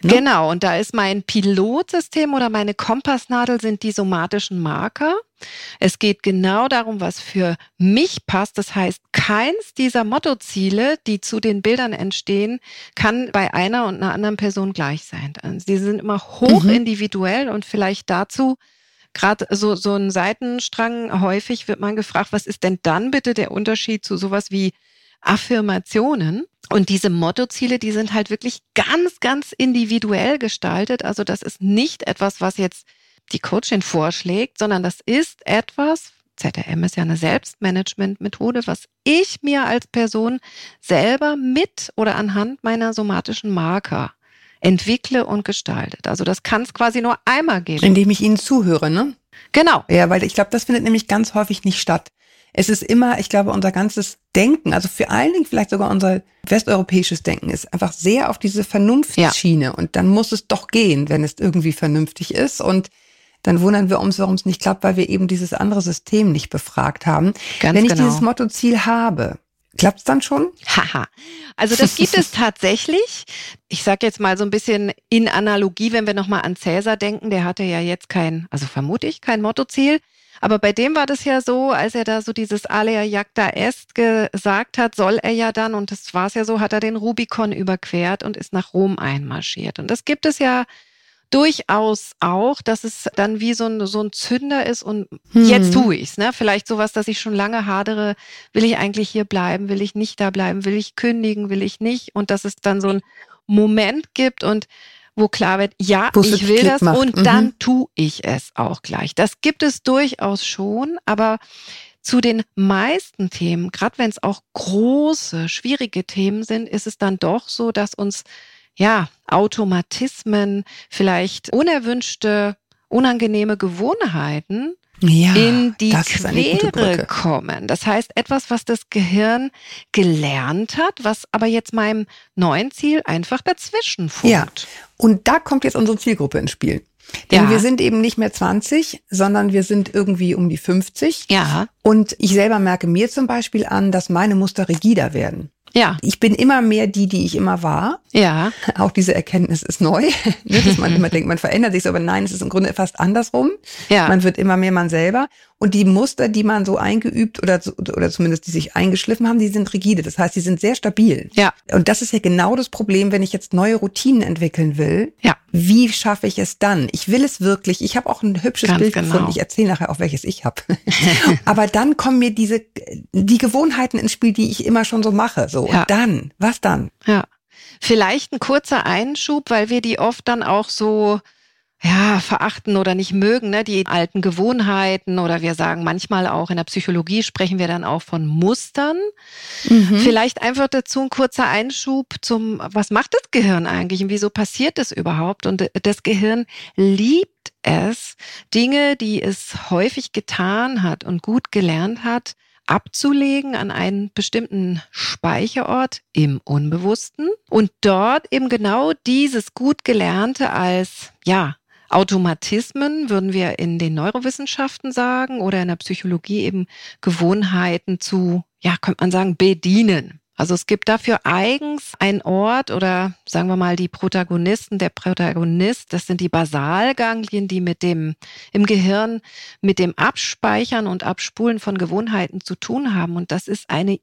Ne? Genau, und da ist mein Pilotsystem oder meine Kompassnadel sind die somatischen Marker. Es geht genau darum, was für mich passt. Das heißt, keins dieser Mottoziele, die zu den Bildern entstehen, kann bei einer und einer anderen Person gleich sein. Also die sind immer hoch individuell und vielleicht dazu gerade so, so ein Seitenstrang. Häufig wird man gefragt, was ist denn dann bitte der Unterschied zu sowas wie Affirmationen? Und diese Mottoziele, die sind halt wirklich ganz, ganz individuell gestaltet. Also das ist nicht etwas, was jetzt die Coachin vorschlägt, sondern das ist etwas, Z R M ist ja eine Selbstmanagement-Methode, was ich mir als Person selber mit oder anhand meiner somatischen Marker entwickle und gestaltet. Also das kann es quasi nur einmal geben. Indem ich Ihnen zuhöre, ne? Genau. Ja, weil ich glaube, das findet nämlich ganz häufig nicht statt. Es ist immer, ich glaube, unser ganzes Denken, also vor allen Dingen vielleicht sogar unser westeuropäisches Denken ist einfach sehr auf diese Vernunftsschiene. Ja. Und dann muss es doch gehen, wenn es irgendwie vernünftig ist. Und dann wundern wir uns, warum es nicht klappt, weil wir eben dieses andere System nicht befragt haben. Ganz wenn ich genau. dieses Mottoziel habe, klappt es dann schon? Haha. Also das gibt es tatsächlich. Ich sage jetzt mal so ein bisschen in Analogie, wenn wir nochmal an Cäsar denken, der hatte ja jetzt kein, also vermute ich, kein Mottoziel. Aber bei dem war das ja so, als er da so dieses Alea Jacta Est gesagt hat, soll er ja dann, und das war es ja so, hat er den Rubikon überquert und ist nach Rom einmarschiert. Und das gibt es ja durchaus auch, dass es dann wie so ein, so ein Zünder ist und hm. jetzt tue ich's, ne? Vielleicht sowas, dass ich schon lange hadere, will ich eigentlich hier bleiben, will ich nicht da bleiben, will ich kündigen, will ich nicht? Und dass es dann so ein Moment gibt und wo klar wird, ja, Wo ich will Klick das macht. und Mhm. dann tue ich es auch gleich. Das gibt es durchaus schon, aber zu den meisten Themen, gerade wenn es auch große, schwierige Themen sind, ist es dann doch so, dass uns ja Automatismen, vielleicht unerwünschte, unangenehme Gewohnheiten Ja, in die das ist eine gute Quere Brücke. kommen. Das heißt, etwas, was das Gehirn gelernt hat, was aber jetzt meinem neuen Ziel einfach dazwischen funkt. Ja, und da kommt jetzt unsere Zielgruppe ins Spiel. Denn Ja. wir sind eben nicht mehr zwanzig, sondern wir sind irgendwie um die fünfzig. Ja, Und ich selber merke mir zum Beispiel an, dass meine Muster rigider werden. ja, Ich bin immer mehr die, die ich immer war. ja, Auch diese Erkenntnis ist neu, ne, dass man immer denkt, man verändert sich so, aber nein, es ist im Grunde fast andersrum. ja. Man wird immer mehr man selber. Und die Muster, die man so eingeübt oder, so- oder zumindest die sich eingeschliffen haben, die sind rigide. Das heißt, die sind sehr stabil. Ja. Und das ist ja genau das Problem, wenn ich jetzt neue Routinen entwickeln will. Ja. Wie schaffe ich es dann? Ich will es wirklich. Ich habe auch ein hübsches Ganz Bild genau. gefunden. Ich erzähle nachher auch, welches ich habe. Aber dann kommen mir diese die Gewohnheiten ins Spiel, die ich immer schon so mache. So Ja. und dann, was dann? Ja, vielleicht ein kurzer Einschub, weil wir die oft dann auch so ja, verachten oder nicht mögen, ne, die alten Gewohnheiten, oder wir sagen manchmal auch in der Psychologie sprechen wir dann auch von Mustern. Mhm. Vielleicht einfach dazu ein kurzer Einschub zum, was macht das Gehirn eigentlich und wieso passiert das überhaupt? Und das Gehirn liebt es, Dinge, die es häufig getan hat und gut gelernt hat, abzulegen an einen bestimmten Speicherort im Unbewussten und dort eben genau dieses gut Gelernte als, ja, Automatismen, würden wir in den Neurowissenschaften sagen, oder in der Psychologie eben Gewohnheiten zu, ja, könnte man sagen, bedienen. Also es gibt dafür eigens einen Ort oder sagen wir mal die Protagonisten, der Protagonist, das sind die Basalganglien, die mit dem im Gehirn mit dem Abspeichern und Abspulen von Gewohnheiten zu tun haben. Und das ist eine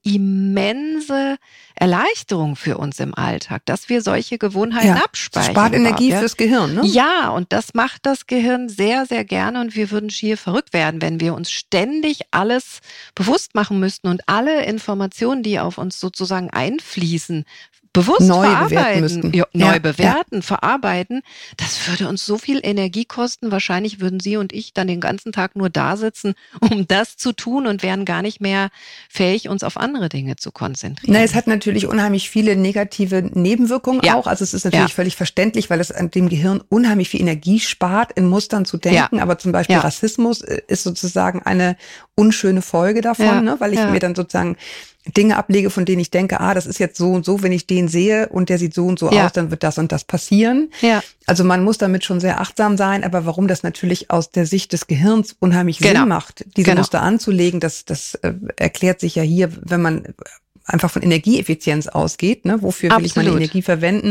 immense Erleichterung für uns im Alltag, dass wir solche Gewohnheiten Ja, abspeichern. spart Energie überhaupt, ja. fürs Gehirn, ne? Ja, und das macht das Gehirn sehr, sehr gerne und wir würden schier verrückt werden, wenn wir uns ständig alles bewusst machen müssten und alle Informationen, die auf uns sozusagen einfließen, bewusst Neu bewerten verarbeiten, müssten. ja, neu Ja, bewerten, verarbeiten. Das würde uns so viel Energie kosten. Wahrscheinlich würden Sie und ich dann den ganzen Tag nur da sitzen, um das zu tun und wären gar nicht mehr fähig, uns auf andere Dinge zu konzentrieren. Na, es hat natürlich unheimlich viele negative Nebenwirkungen Ja. auch. Also es ist natürlich Ja. völlig verständlich, weil es an dem Gehirn unheimlich viel Energie spart, in Mustern zu denken. Aber zum Beispiel Ja. Rassismus ist sozusagen eine unschöne Folge davon, Ja. ne? Weil ich Ja. mir dann sozusagen Dinge ablege, von denen ich denke, ah, das ist jetzt so und so, wenn ich den sehe und der sieht so und so Ja. aus, dann wird das und das passieren. Ja. Also man muss damit schon sehr achtsam sein, aber warum das natürlich aus der Sicht des Gehirns unheimlich Genau. Sinn macht, diese Genau. Muster anzulegen, das, das äh, erklärt sich ja hier, wenn man einfach von Energieeffizienz ausgeht, ne? Wofür will ich meine Absolut. Energie verwenden?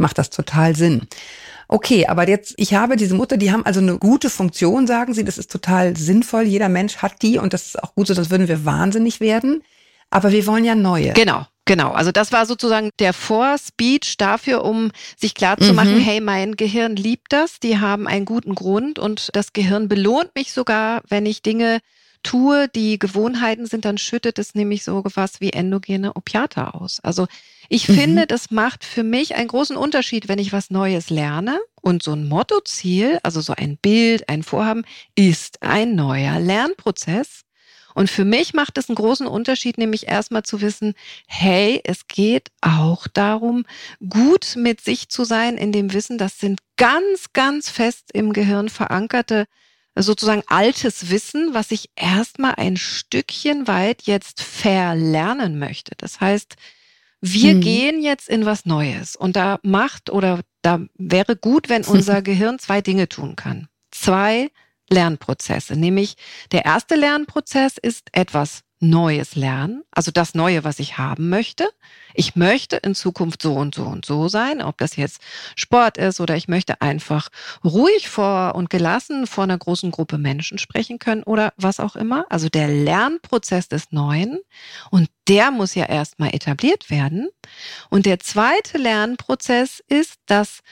macht das total Sinn. Okay, aber jetzt, ich habe diese Mutter, die haben also eine gute Funktion, sagen Sie, das ist total sinnvoll, jeder Mensch hat die und das ist auch gut so, sonst würden wir wahnsinnig werden. Aber wir wollen ja neue. Genau, genau. Also das war sozusagen der Vorspeech dafür, um sich klarzumachen, mhm. hey, mein Gehirn liebt das, die haben einen guten Grund und das Gehirn belohnt mich sogar, wenn ich Dinge tue, die Gewohnheiten sind, dann schüttet es nämlich so was wie endogene Opiate aus. Also ich mhm. finde, das macht für mich einen großen Unterschied, wenn ich was Neues lerne. Und so ein Mottoziel, also so ein Bild, ein Vorhaben, ist ein neuer Lernprozess. Und für mich macht es einen großen Unterschied, nämlich erstmal zu wissen, hey, es geht auch darum, gut mit sich zu sein, in dem Wissen, das sind ganz, ganz fest im Gehirn verankerte, sozusagen altes Wissen, was ich erstmal ein Stückchen weit jetzt verlernen möchte. Das heißt, wir mhm. gehen jetzt in was Neues und da macht oder da wäre gut, wenn unser Gehirn zwei Dinge tun kann. Zwei Lernprozesse, nämlich der erste Lernprozess ist etwas Neues lernen, also das Neue, was ich haben möchte. Ich möchte in Zukunft so und so und so sein, ob das jetzt Sport ist oder ich möchte einfach ruhig vor und gelassen vor einer großen Gruppe Menschen sprechen können oder was auch immer. Also der Lernprozess des Neuen und der muss ja erstmal etabliert werden. Und der zweite Lernprozess ist das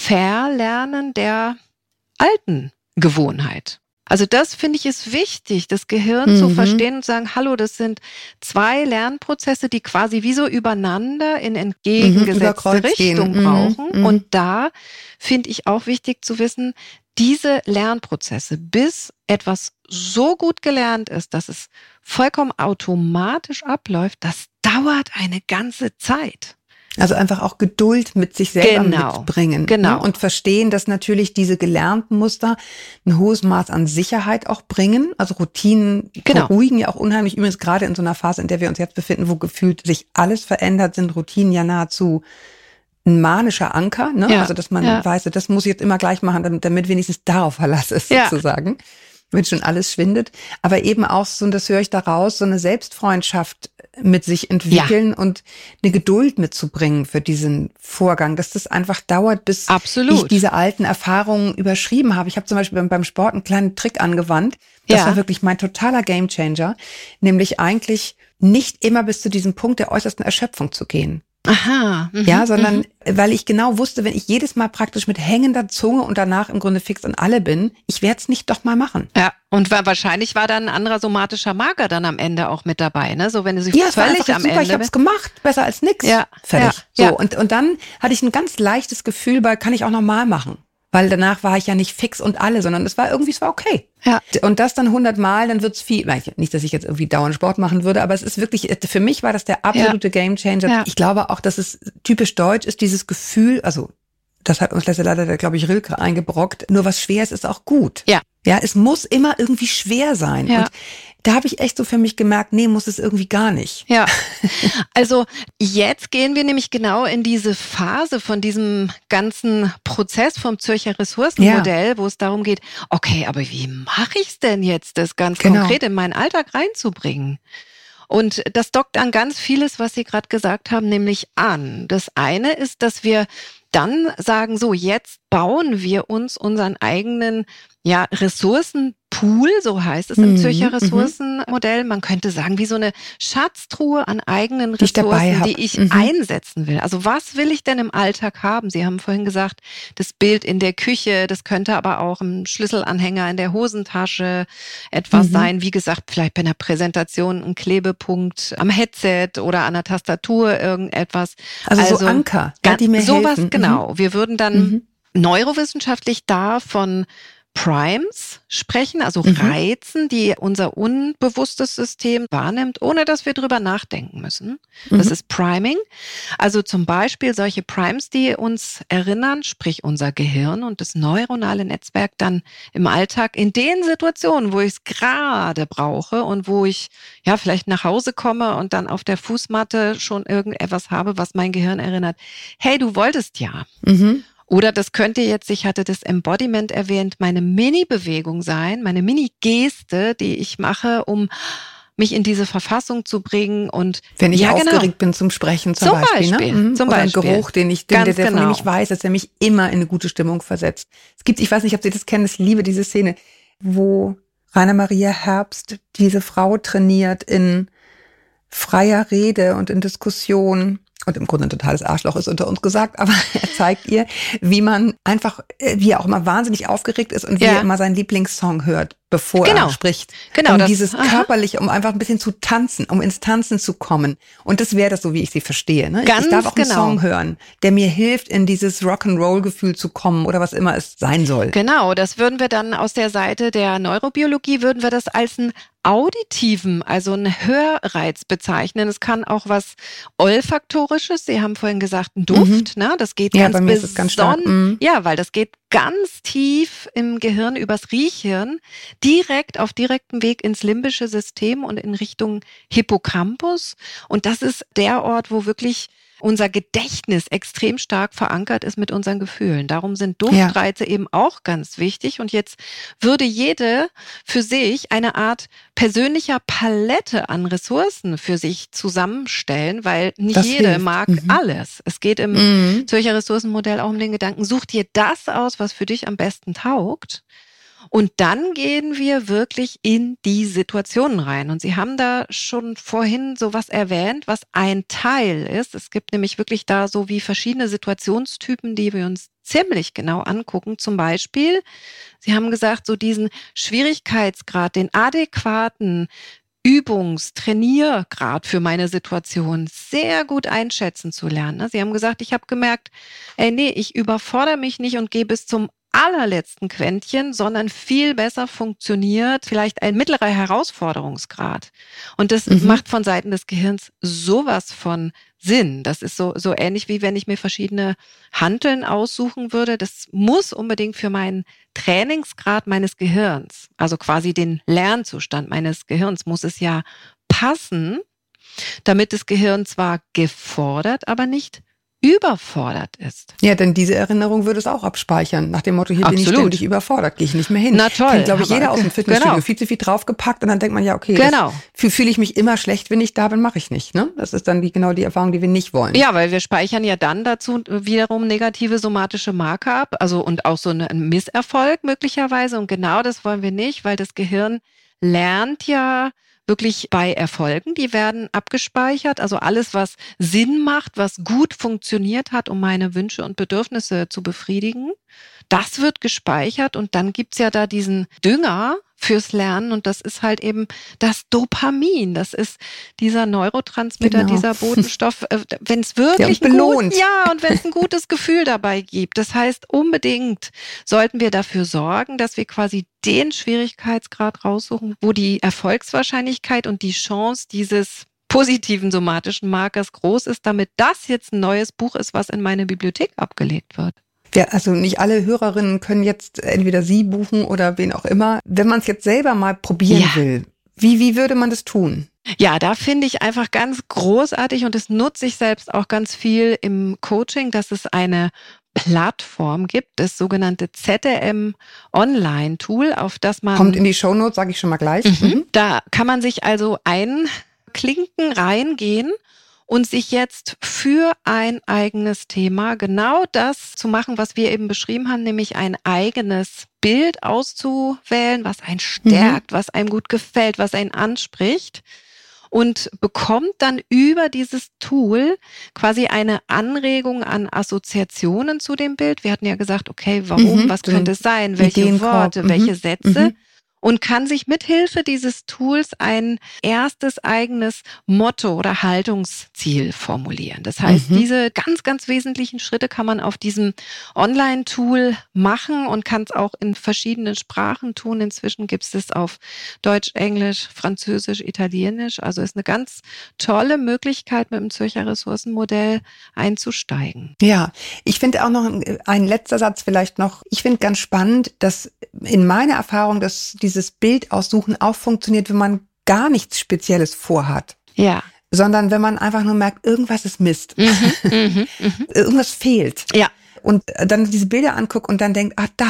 Verlernen der alten Gewohnheit. Also das finde ich ist wichtig, das Gehirn mhm. zu verstehen und sagen, hallo, das sind zwei Lernprozesse, die quasi wie so übereinander in entgegengesetzte mhm, Richtung gehen. brauchen. Mhm. Und da finde ich auch wichtig zu wissen, diese Lernprozesse, bis etwas so gut gelernt ist, dass es vollkommen automatisch abläuft, das dauert eine ganze Zeit. Also einfach auch Geduld mit sich selber genau, mitbringen. Genau. Ne? Und verstehen, dass natürlich diese gelernten Muster ein hohes Maß an Sicherheit auch bringen. Also Routinen genau. beruhigen ja auch unheimlich. Übrigens gerade in so einer Phase, in der wir uns jetzt befinden, wo gefühlt sich alles verändert, sind Routinen ja nahezu ein manischer Anker. Ne? Ja. Also dass man ja. weiß, das muss ich jetzt immer gleich machen, damit, damit wenigstens darauf Verlass ist ja. sozusagen. Wenn schon alles schwindet. Aber eben auch so, und das höre ich daraus, so eine Selbstfreundschaft mit sich entwickeln ja. und eine Geduld mitzubringen für diesen Vorgang, dass das einfach dauert, bis Absolut. ich diese alten Erfahrungen überschrieben habe. Ich habe zum Beispiel beim, beim Sport einen kleinen Trick angewandt. Das ja. war wirklich mein totaler Gamechanger, nämlich eigentlich nicht immer bis zu diesem Punkt der äußersten Erschöpfung zu gehen. Aha. Mhm, ja, sondern mhm. weil ich genau wusste, wenn ich jedes Mal praktisch mit hängender Zunge und danach im Grunde fix an alle bin, ich werde es nicht doch mal machen. Ja, und war, wahrscheinlich war dann ein anderer somatischer Marker dann am Ende auch mit dabei, ne? So wenn du sie ja, völlig es war am super, Ende. ich habe es gemacht, besser als nix. Ja, fertig. Ja, so ja. und und dann hatte ich ein ganz leichtes Gefühl, weil kann ich auch normal machen. Weil danach war ich ja nicht fix und alle, sondern es war irgendwie, es war okay. Ja. Und das dann hundert Mal, dann wird's viel. Nicht, dass ich jetzt irgendwie dauernd Sport machen würde, aber es ist wirklich, für mich war das der absolute ja. Gamechanger. Ja. Ich glaube auch, dass es typisch deutsch ist, dieses Gefühl, also das hat uns leider, der, glaube ich, Rilke eingebrockt, nur was schwer ist, ist auch gut. Ja. Ja, es muss immer irgendwie schwer sein. Ja. Und da habe ich echt so für mich gemerkt, nee, muss es irgendwie gar nicht. Ja, also jetzt gehen wir nämlich genau in diese Phase von diesem ganzen Prozess vom Zürcher Ressourcenmodell, ja. wo es darum geht, okay, aber wie mache ich es denn jetzt, das ganz genau. konkret in meinen Alltag reinzubringen? Und das dockt an ganz vieles, was Sie gerade gesagt haben, nämlich an. Das eine ist, dass wir dann sagen, so jetzt bauen wir uns unseren eigenen ja, Ressourcenpool, so heißt es im mhm, Zürcher Ressourcenmodell. Man könnte sagen, wie so eine Schatztruhe an eigenen die Ressourcen, ich die ich mhm. einsetzen will. Also was will ich denn im Alltag haben? Sie haben vorhin gesagt, das Bild in der Küche, das könnte aber auch ein Schlüsselanhänger in der Hosentasche etwas mhm. sein. Wie gesagt, vielleicht bei einer Präsentation ein Klebepunkt am Headset oder an der Tastatur irgendetwas. Also, also so Anker, ja, die mir sowas, helfen. Genau. Wir würden dann mhm. neurowissenschaftlich da von Primes sprechen, also mhm. Reizen, die unser unbewusstes System wahrnimmt, ohne dass wir drüber nachdenken müssen. Das mhm. ist Priming. Also zum Beispiel solche Primes, die uns erinnern, sprich unser Gehirn und das neuronale Netzwerk dann im Alltag in den Situationen, wo ich es gerade brauche und wo ich ja vielleicht nach Hause komme und dann auf der Fußmatte schon irgendetwas habe, was mein Gehirn erinnert. Hey, du wolltest ja. Mhm. Oder das könnte jetzt, ich hatte das Embodiment erwähnt, meine Mini-Bewegung sein, meine Mini-Geste, die ich mache, um mich in diese Verfassung zu bringen und wenn ich ja, aufgeregt genau. bin zum Sprechen zum, zum Beispiel, Beispiel ne? zum oder Beispiel. ein Geruch, den ich, den, der, der genau. von dem ich weiß, dass er mich immer in eine gute Stimmung versetzt. Es gibt, ich weiß nicht, ob Sie das kennen, ich liebe diese Szene, wo Rainer Maria Herbst diese Frau trainiert in freier Rede und in Diskussion und im Grunde ein totales Arschloch ist unter uns gesagt, aber er zeigt ihr, wie man einfach, wie er auch immer wahnsinnig aufgeregt ist und wie ja. er immer seinen Lieblingssong hört, bevor genau. er spricht. Genau, um das, dieses aha. körperliche, um einfach ein bisschen zu tanzen, um ins Tanzen zu kommen. Und das wäre das so, wie ich sie verstehe. Ne? Ganz ich darf auch einen genau. Song hören, der mir hilft, in dieses Rock'n'Roll-Gefühl zu kommen oder was immer es sein soll. Genau, das würden wir dann aus der Seite der Neurobiologie, würden wir das als einen auditiven, also einen Hörreiz bezeichnen. Es kann auch was Olfaktorisches, Sie haben vorhin gesagt, ein Duft, mhm. ne? Das geht ja, ganz bei mir ist es ganz stark. Mhm. Ja, weil das geht ganz tief im Gehirn übers Riechhirn, direkt auf direktem Weg ins limbische System und in Richtung Hippocampus. Und das ist der Ort, wo wirklich unser Gedächtnis extrem stark verankert ist mit unseren Gefühlen. Darum sind Duftreize ja. eben auch ganz wichtig. Und jetzt würde jede für sich eine Art persönlicher Palette an Ressourcen für sich zusammenstellen, weil nicht das jede hilft. mag mhm. alles. Es geht im mhm. Zürcher Ressourcenmodell auch um den Gedanken, such dir das aus, was für dich am besten taugt. Und dann gehen wir wirklich in die Situationen rein. Und Sie haben da schon vorhin sowas erwähnt, was ein Teil ist. Es gibt nämlich wirklich da so wie verschiedene Situationstypen, die wir uns ziemlich genau angucken. Zum Beispiel, Sie haben gesagt, so diesen Schwierigkeitsgrad, den adäquaten Übungs-, Trainiergrad für meine Situation sehr gut einschätzen zu lernen. Sie haben gesagt, ich habe gemerkt, ey, nee, ich überfordere mich nicht und gehe bis zum allerletzten Quäntchen, sondern viel besser funktioniert vielleicht ein mittlerer Herausforderungsgrad. Und das mhm. macht von Seiten des Gehirns sowas von Sinn. Das ist so, so ähnlich wie wenn ich mir verschiedene Hanteln aussuchen würde. Das muss unbedingt für meinen Trainingsgrad meines Gehirns, also quasi den Lernzustand meines Gehirns, muss es ja passen, damit das Gehirn zwar gefordert, aber nicht überfordert ist. Ja, denn diese Erinnerung würde es auch abspeichern. Nach dem Motto, hier Absolut. bin ich ständig überfordert, gehe ich nicht mehr hin. Na toll. Kennt, glaube ich, jeder aus dem Fitnessstudio. Genau. Viel zu viel draufgepackt und dann denkt man, ja, okay, genau. fühle ich mich immer schlecht, wenn ich da bin, mache ich nicht. Ne? Das ist dann die, genau die Erfahrung, die wir nicht wollen. Ja, weil wir speichern ja dann dazu wiederum negative somatische Marker ab, also und auch so einen Misserfolg möglicherweise. Und genau das wollen wir nicht, weil das Gehirn lernt ja wirklich bei Erfolgen, die werden abgespeichert, also alles, was Sinn macht, was gut funktioniert hat, um meine Wünsche und Bedürfnisse zu befriedigen, das wird gespeichert und dann gibt's ja da diesen Dünger fürs Lernen und das ist halt eben das Dopamin, das ist dieser Neurotransmitter, genau. dieser Botenstoff, wenn es wirklich ja, belohnt. Gut, ja, und wenn es ein gutes Gefühl dabei gibt. Das heißt, unbedingt sollten wir dafür sorgen, dass wir quasi den Schwierigkeitsgrad raussuchen, wo die Erfolgswahrscheinlichkeit und die Chance dieses positiven somatischen Markers groß ist, damit das jetzt ein neues Buch ist, was in meine Bibliothek abgelegt wird. Ja, also nicht alle Hörerinnen können jetzt entweder Sie buchen oder wen auch immer. Wenn man es jetzt selber mal probieren ja. will, wie, wie würde man das tun? Ja, da finde ich einfach ganz großartig und das nutze ich selbst auch ganz viel im Coaching, dass es eine Plattform gibt, das sogenannte Z R M Online-Tool, auf das man... Kommt in die Shownotes, sage ich schon mal gleich. Mhm. Mhm. Da kann man sich also einklinken, reingehen und sich jetzt für ein eigenes Thema genau das zu machen, was wir eben beschrieben haben, nämlich ein eigenes Bild auszuwählen, was einen stärkt, mhm. was einem gut gefällt, was einen anspricht und bekommt dann über dieses Tool quasi eine Anregung an Assoziationen zu dem Bild. Wir hatten ja gesagt, okay, warum, mhm. was könnte es sein, welche Worte, mhm. welche Sätze. Mhm. Und kann sich mithilfe dieses Tools ein erstes eigenes Motto oder Haltungsziel formulieren. Das heißt, mhm. diese ganz, ganz wesentlichen Schritte kann man auf diesem Online-Tool machen und kann es auch in verschiedenen Sprachen tun. Inzwischen gibt es es auf Deutsch, Englisch, Französisch, Italienisch. Also ist eine ganz tolle Möglichkeit, mit dem Zürcher Ressourcenmodell einzusteigen. Ja, ich finde auch noch ein, ein letzter Satz vielleicht noch. Ich finde ganz spannend, dass in meiner Erfahrung, dass die dieses Bild aussuchen auch funktioniert, wenn man gar nichts Spezielles vorhat. Ja. Sondern wenn man einfach nur merkt, irgendwas ist Mist. Mhm, mh, mh. Irgendwas fehlt. Ja. Und dann diese Bilder anguckt und dann denkt, ah, das,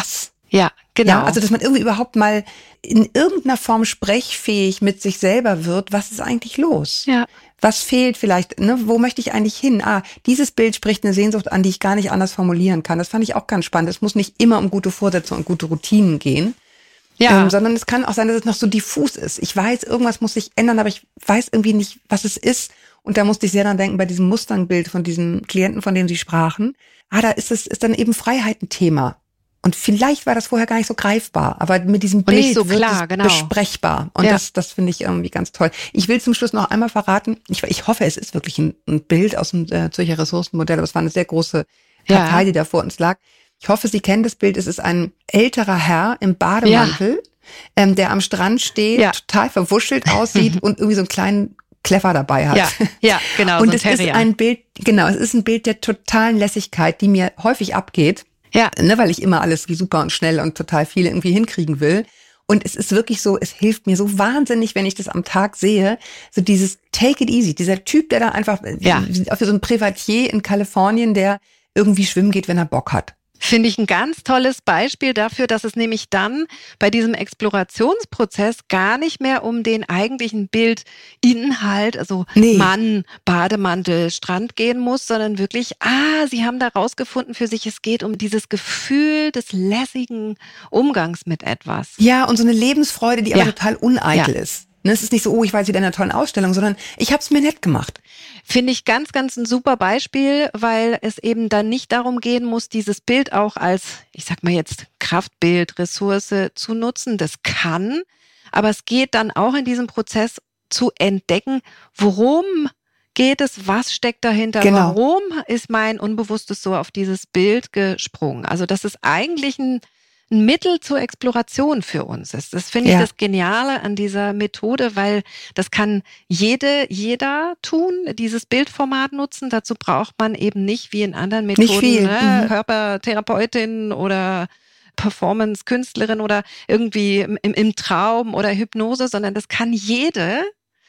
Ja, genau. Ja, also dass man irgendwie überhaupt mal in irgendeiner Form sprechfähig mit sich selber wird. Was ist eigentlich los? Ja. Was fehlt vielleicht? Ne? Wo möchte ich eigentlich hin? Ah, dieses Bild spricht eine Sehnsucht an, die ich gar nicht anders formulieren kann. Das fand ich auch ganz spannend. Es muss nicht immer um gute Vorsätze und gute Routinen gehen. Ja. Ähm, sondern es kann auch sein, dass es noch so diffus ist. Ich weiß, irgendwas muss sich ändern, aber ich weiß irgendwie nicht, was es ist. Und da musste ich sehr dran denken bei diesem Mustang-Bild von diesem Klienten, von dem Sie sprachen. Ah, da ist es, ist dann eben Freiheit ein Thema. Und vielleicht war das vorher gar nicht so greifbar, aber mit diesem Bild nicht so wird klar, es genau. besprechbar. Und ja. das, das finde ich irgendwie ganz toll. Ich will zum Schluss noch einmal verraten, ich, ich hoffe, es ist wirklich ein, ein Bild aus dem äh, Zürcher Ressourcenmodell, aber es war eine sehr große Partei, ja. die da vor uns lag. Ich hoffe, Sie kennen das Bild. Es ist ein älterer Herr im Bademantel, ja. ähm, der am Strand steht, ja. total verwuschelt aussieht und irgendwie so einen kleinen Kleffer dabei hat. Ja, ja, genau. Und so es ein ist ein Bild, genau, es ist ein Bild der totalen Lässigkeit, die mir häufig abgeht. Ja. Ne, weil ich immer alles wie super und schnell und total viel irgendwie hinkriegen will. Und es ist wirklich so, es hilft mir so wahnsinnig, wenn ich das am Tag sehe, so dieses Take it easy, dieser Typ, der da einfach, ja. für so ein Privatier in Kalifornien, der irgendwie schwimmen geht, wenn er Bock hat. Finde ich ein ganz tolles Beispiel dafür, dass es nämlich dann bei diesem Explorationsprozess gar nicht mehr um den eigentlichen Bildinhalt, also nee. Mann, Bademantel, Strand gehen muss, sondern wirklich, ah, sie haben da rausgefunden für sich, es geht um dieses Gefühl des lässigen Umgangs mit etwas. Ja, und so eine Lebensfreude, die ja. aber total uneitel ja. ist. Es ist nicht so, oh, ich war jetzt wieder in einer tollen Ausstellung, sondern ich habe es mir nett gemacht. Finde ich ganz, ganz ein super Beispiel, weil es eben dann nicht darum gehen muss, dieses Bild auch als, ich sag mal jetzt, Kraftbild, Ressource zu nutzen. Das kann, aber es geht dann auch in diesem Prozess zu entdecken, worum geht es, was steckt dahinter, genau. warum ist mein Unbewusstes so auf dieses Bild gesprungen. Also das ist eigentlich ein ein Mittel zur Exploration für uns ist. Das finde ich ja. das Geniale an dieser Methode, weil das kann jede, jeder tun, dieses Bildformat nutzen. Dazu braucht man eben nicht wie in anderen Methoden ne, mhm. Körpertherapeutin oder Performance-Künstlerin oder irgendwie im, im Traum oder Hypnose, sondern das kann jede.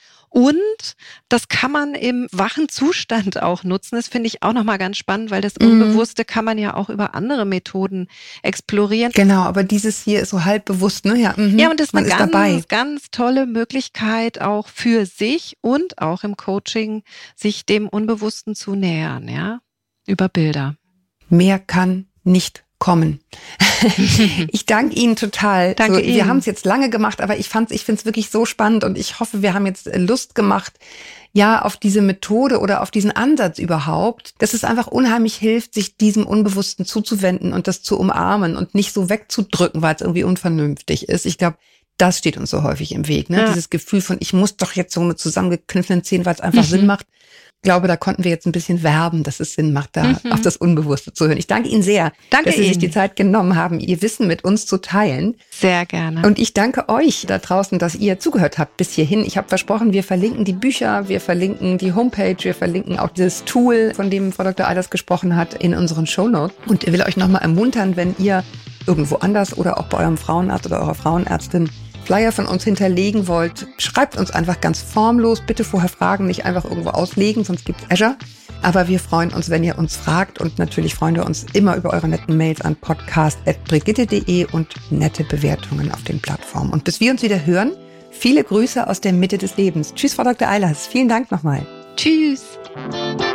Und das kann man im wachen Zustand auch nutzen. Das finde ich auch nochmal ganz spannend, weil das Unbewusste kann man ja auch über andere Methoden explorieren. Genau, aber dieses hier ist so halb bewusst, ne? Ja, mhm. ja und das ist man eine ist ganz, dabei. ganz tolle Möglichkeit auch für sich und auch im Coaching, sich dem Unbewussten zu nähern, ja, über Bilder. Mehr kann nicht kommen. Ich danke Ihnen total. Danke so, Ihnen. Wir haben es jetzt lange gemacht, aber ich fand's, ich finde es wirklich so spannend und ich hoffe, wir haben jetzt Lust gemacht, ja, auf diese Methode oder auf diesen Ansatz überhaupt, dass es einfach unheimlich hilft, sich diesem Unbewussten zuzuwenden und das zu umarmen und nicht so wegzudrücken, weil es irgendwie unvernünftig ist. Ich glaube, das steht uns so häufig im Weg, ne? Ja. Dieses Gefühl von, ich muss doch jetzt so mit zusammengekniffenen Zähnen, weil es einfach mhm. Sinn macht. Ich glaube, da konnten wir jetzt ein bisschen werben, dass es Sinn macht, da mhm. auf das Unbewusste zu hören. Ich danke Ihnen sehr, danke dass Sie Ihnen. sich die Zeit genommen haben, Ihr Wissen mit uns zu teilen. Sehr gerne. Und ich danke euch da draußen, dass ihr zugehört habt bis hierhin. Ich habe versprochen, wir verlinken die Bücher, wir verlinken die Homepage, wir verlinken auch dieses Tool, von dem Frau Doktor Eilers gesprochen hat, in unseren Shownotes. Und ich will euch nochmal ermuntern, wenn ihr irgendwo anders oder auch bei eurem Frauenarzt oder eurer Frauenärztin Flyer von uns hinterlegen wollt, schreibt uns einfach ganz formlos. Bitte vorher fragen, nicht einfach irgendwo auslegen, sonst gibt's Azure. Aber wir freuen uns, wenn ihr uns fragt und natürlich freuen wir uns immer über eure netten Mails an podcast at brigitte punkt de und nette Bewertungen auf den Plattformen. Und bis wir uns wieder hören, viele Grüße aus der Mitte des Lebens. Tschüss, Frau Doktor Eilers. Vielen Dank nochmal. Tschüss.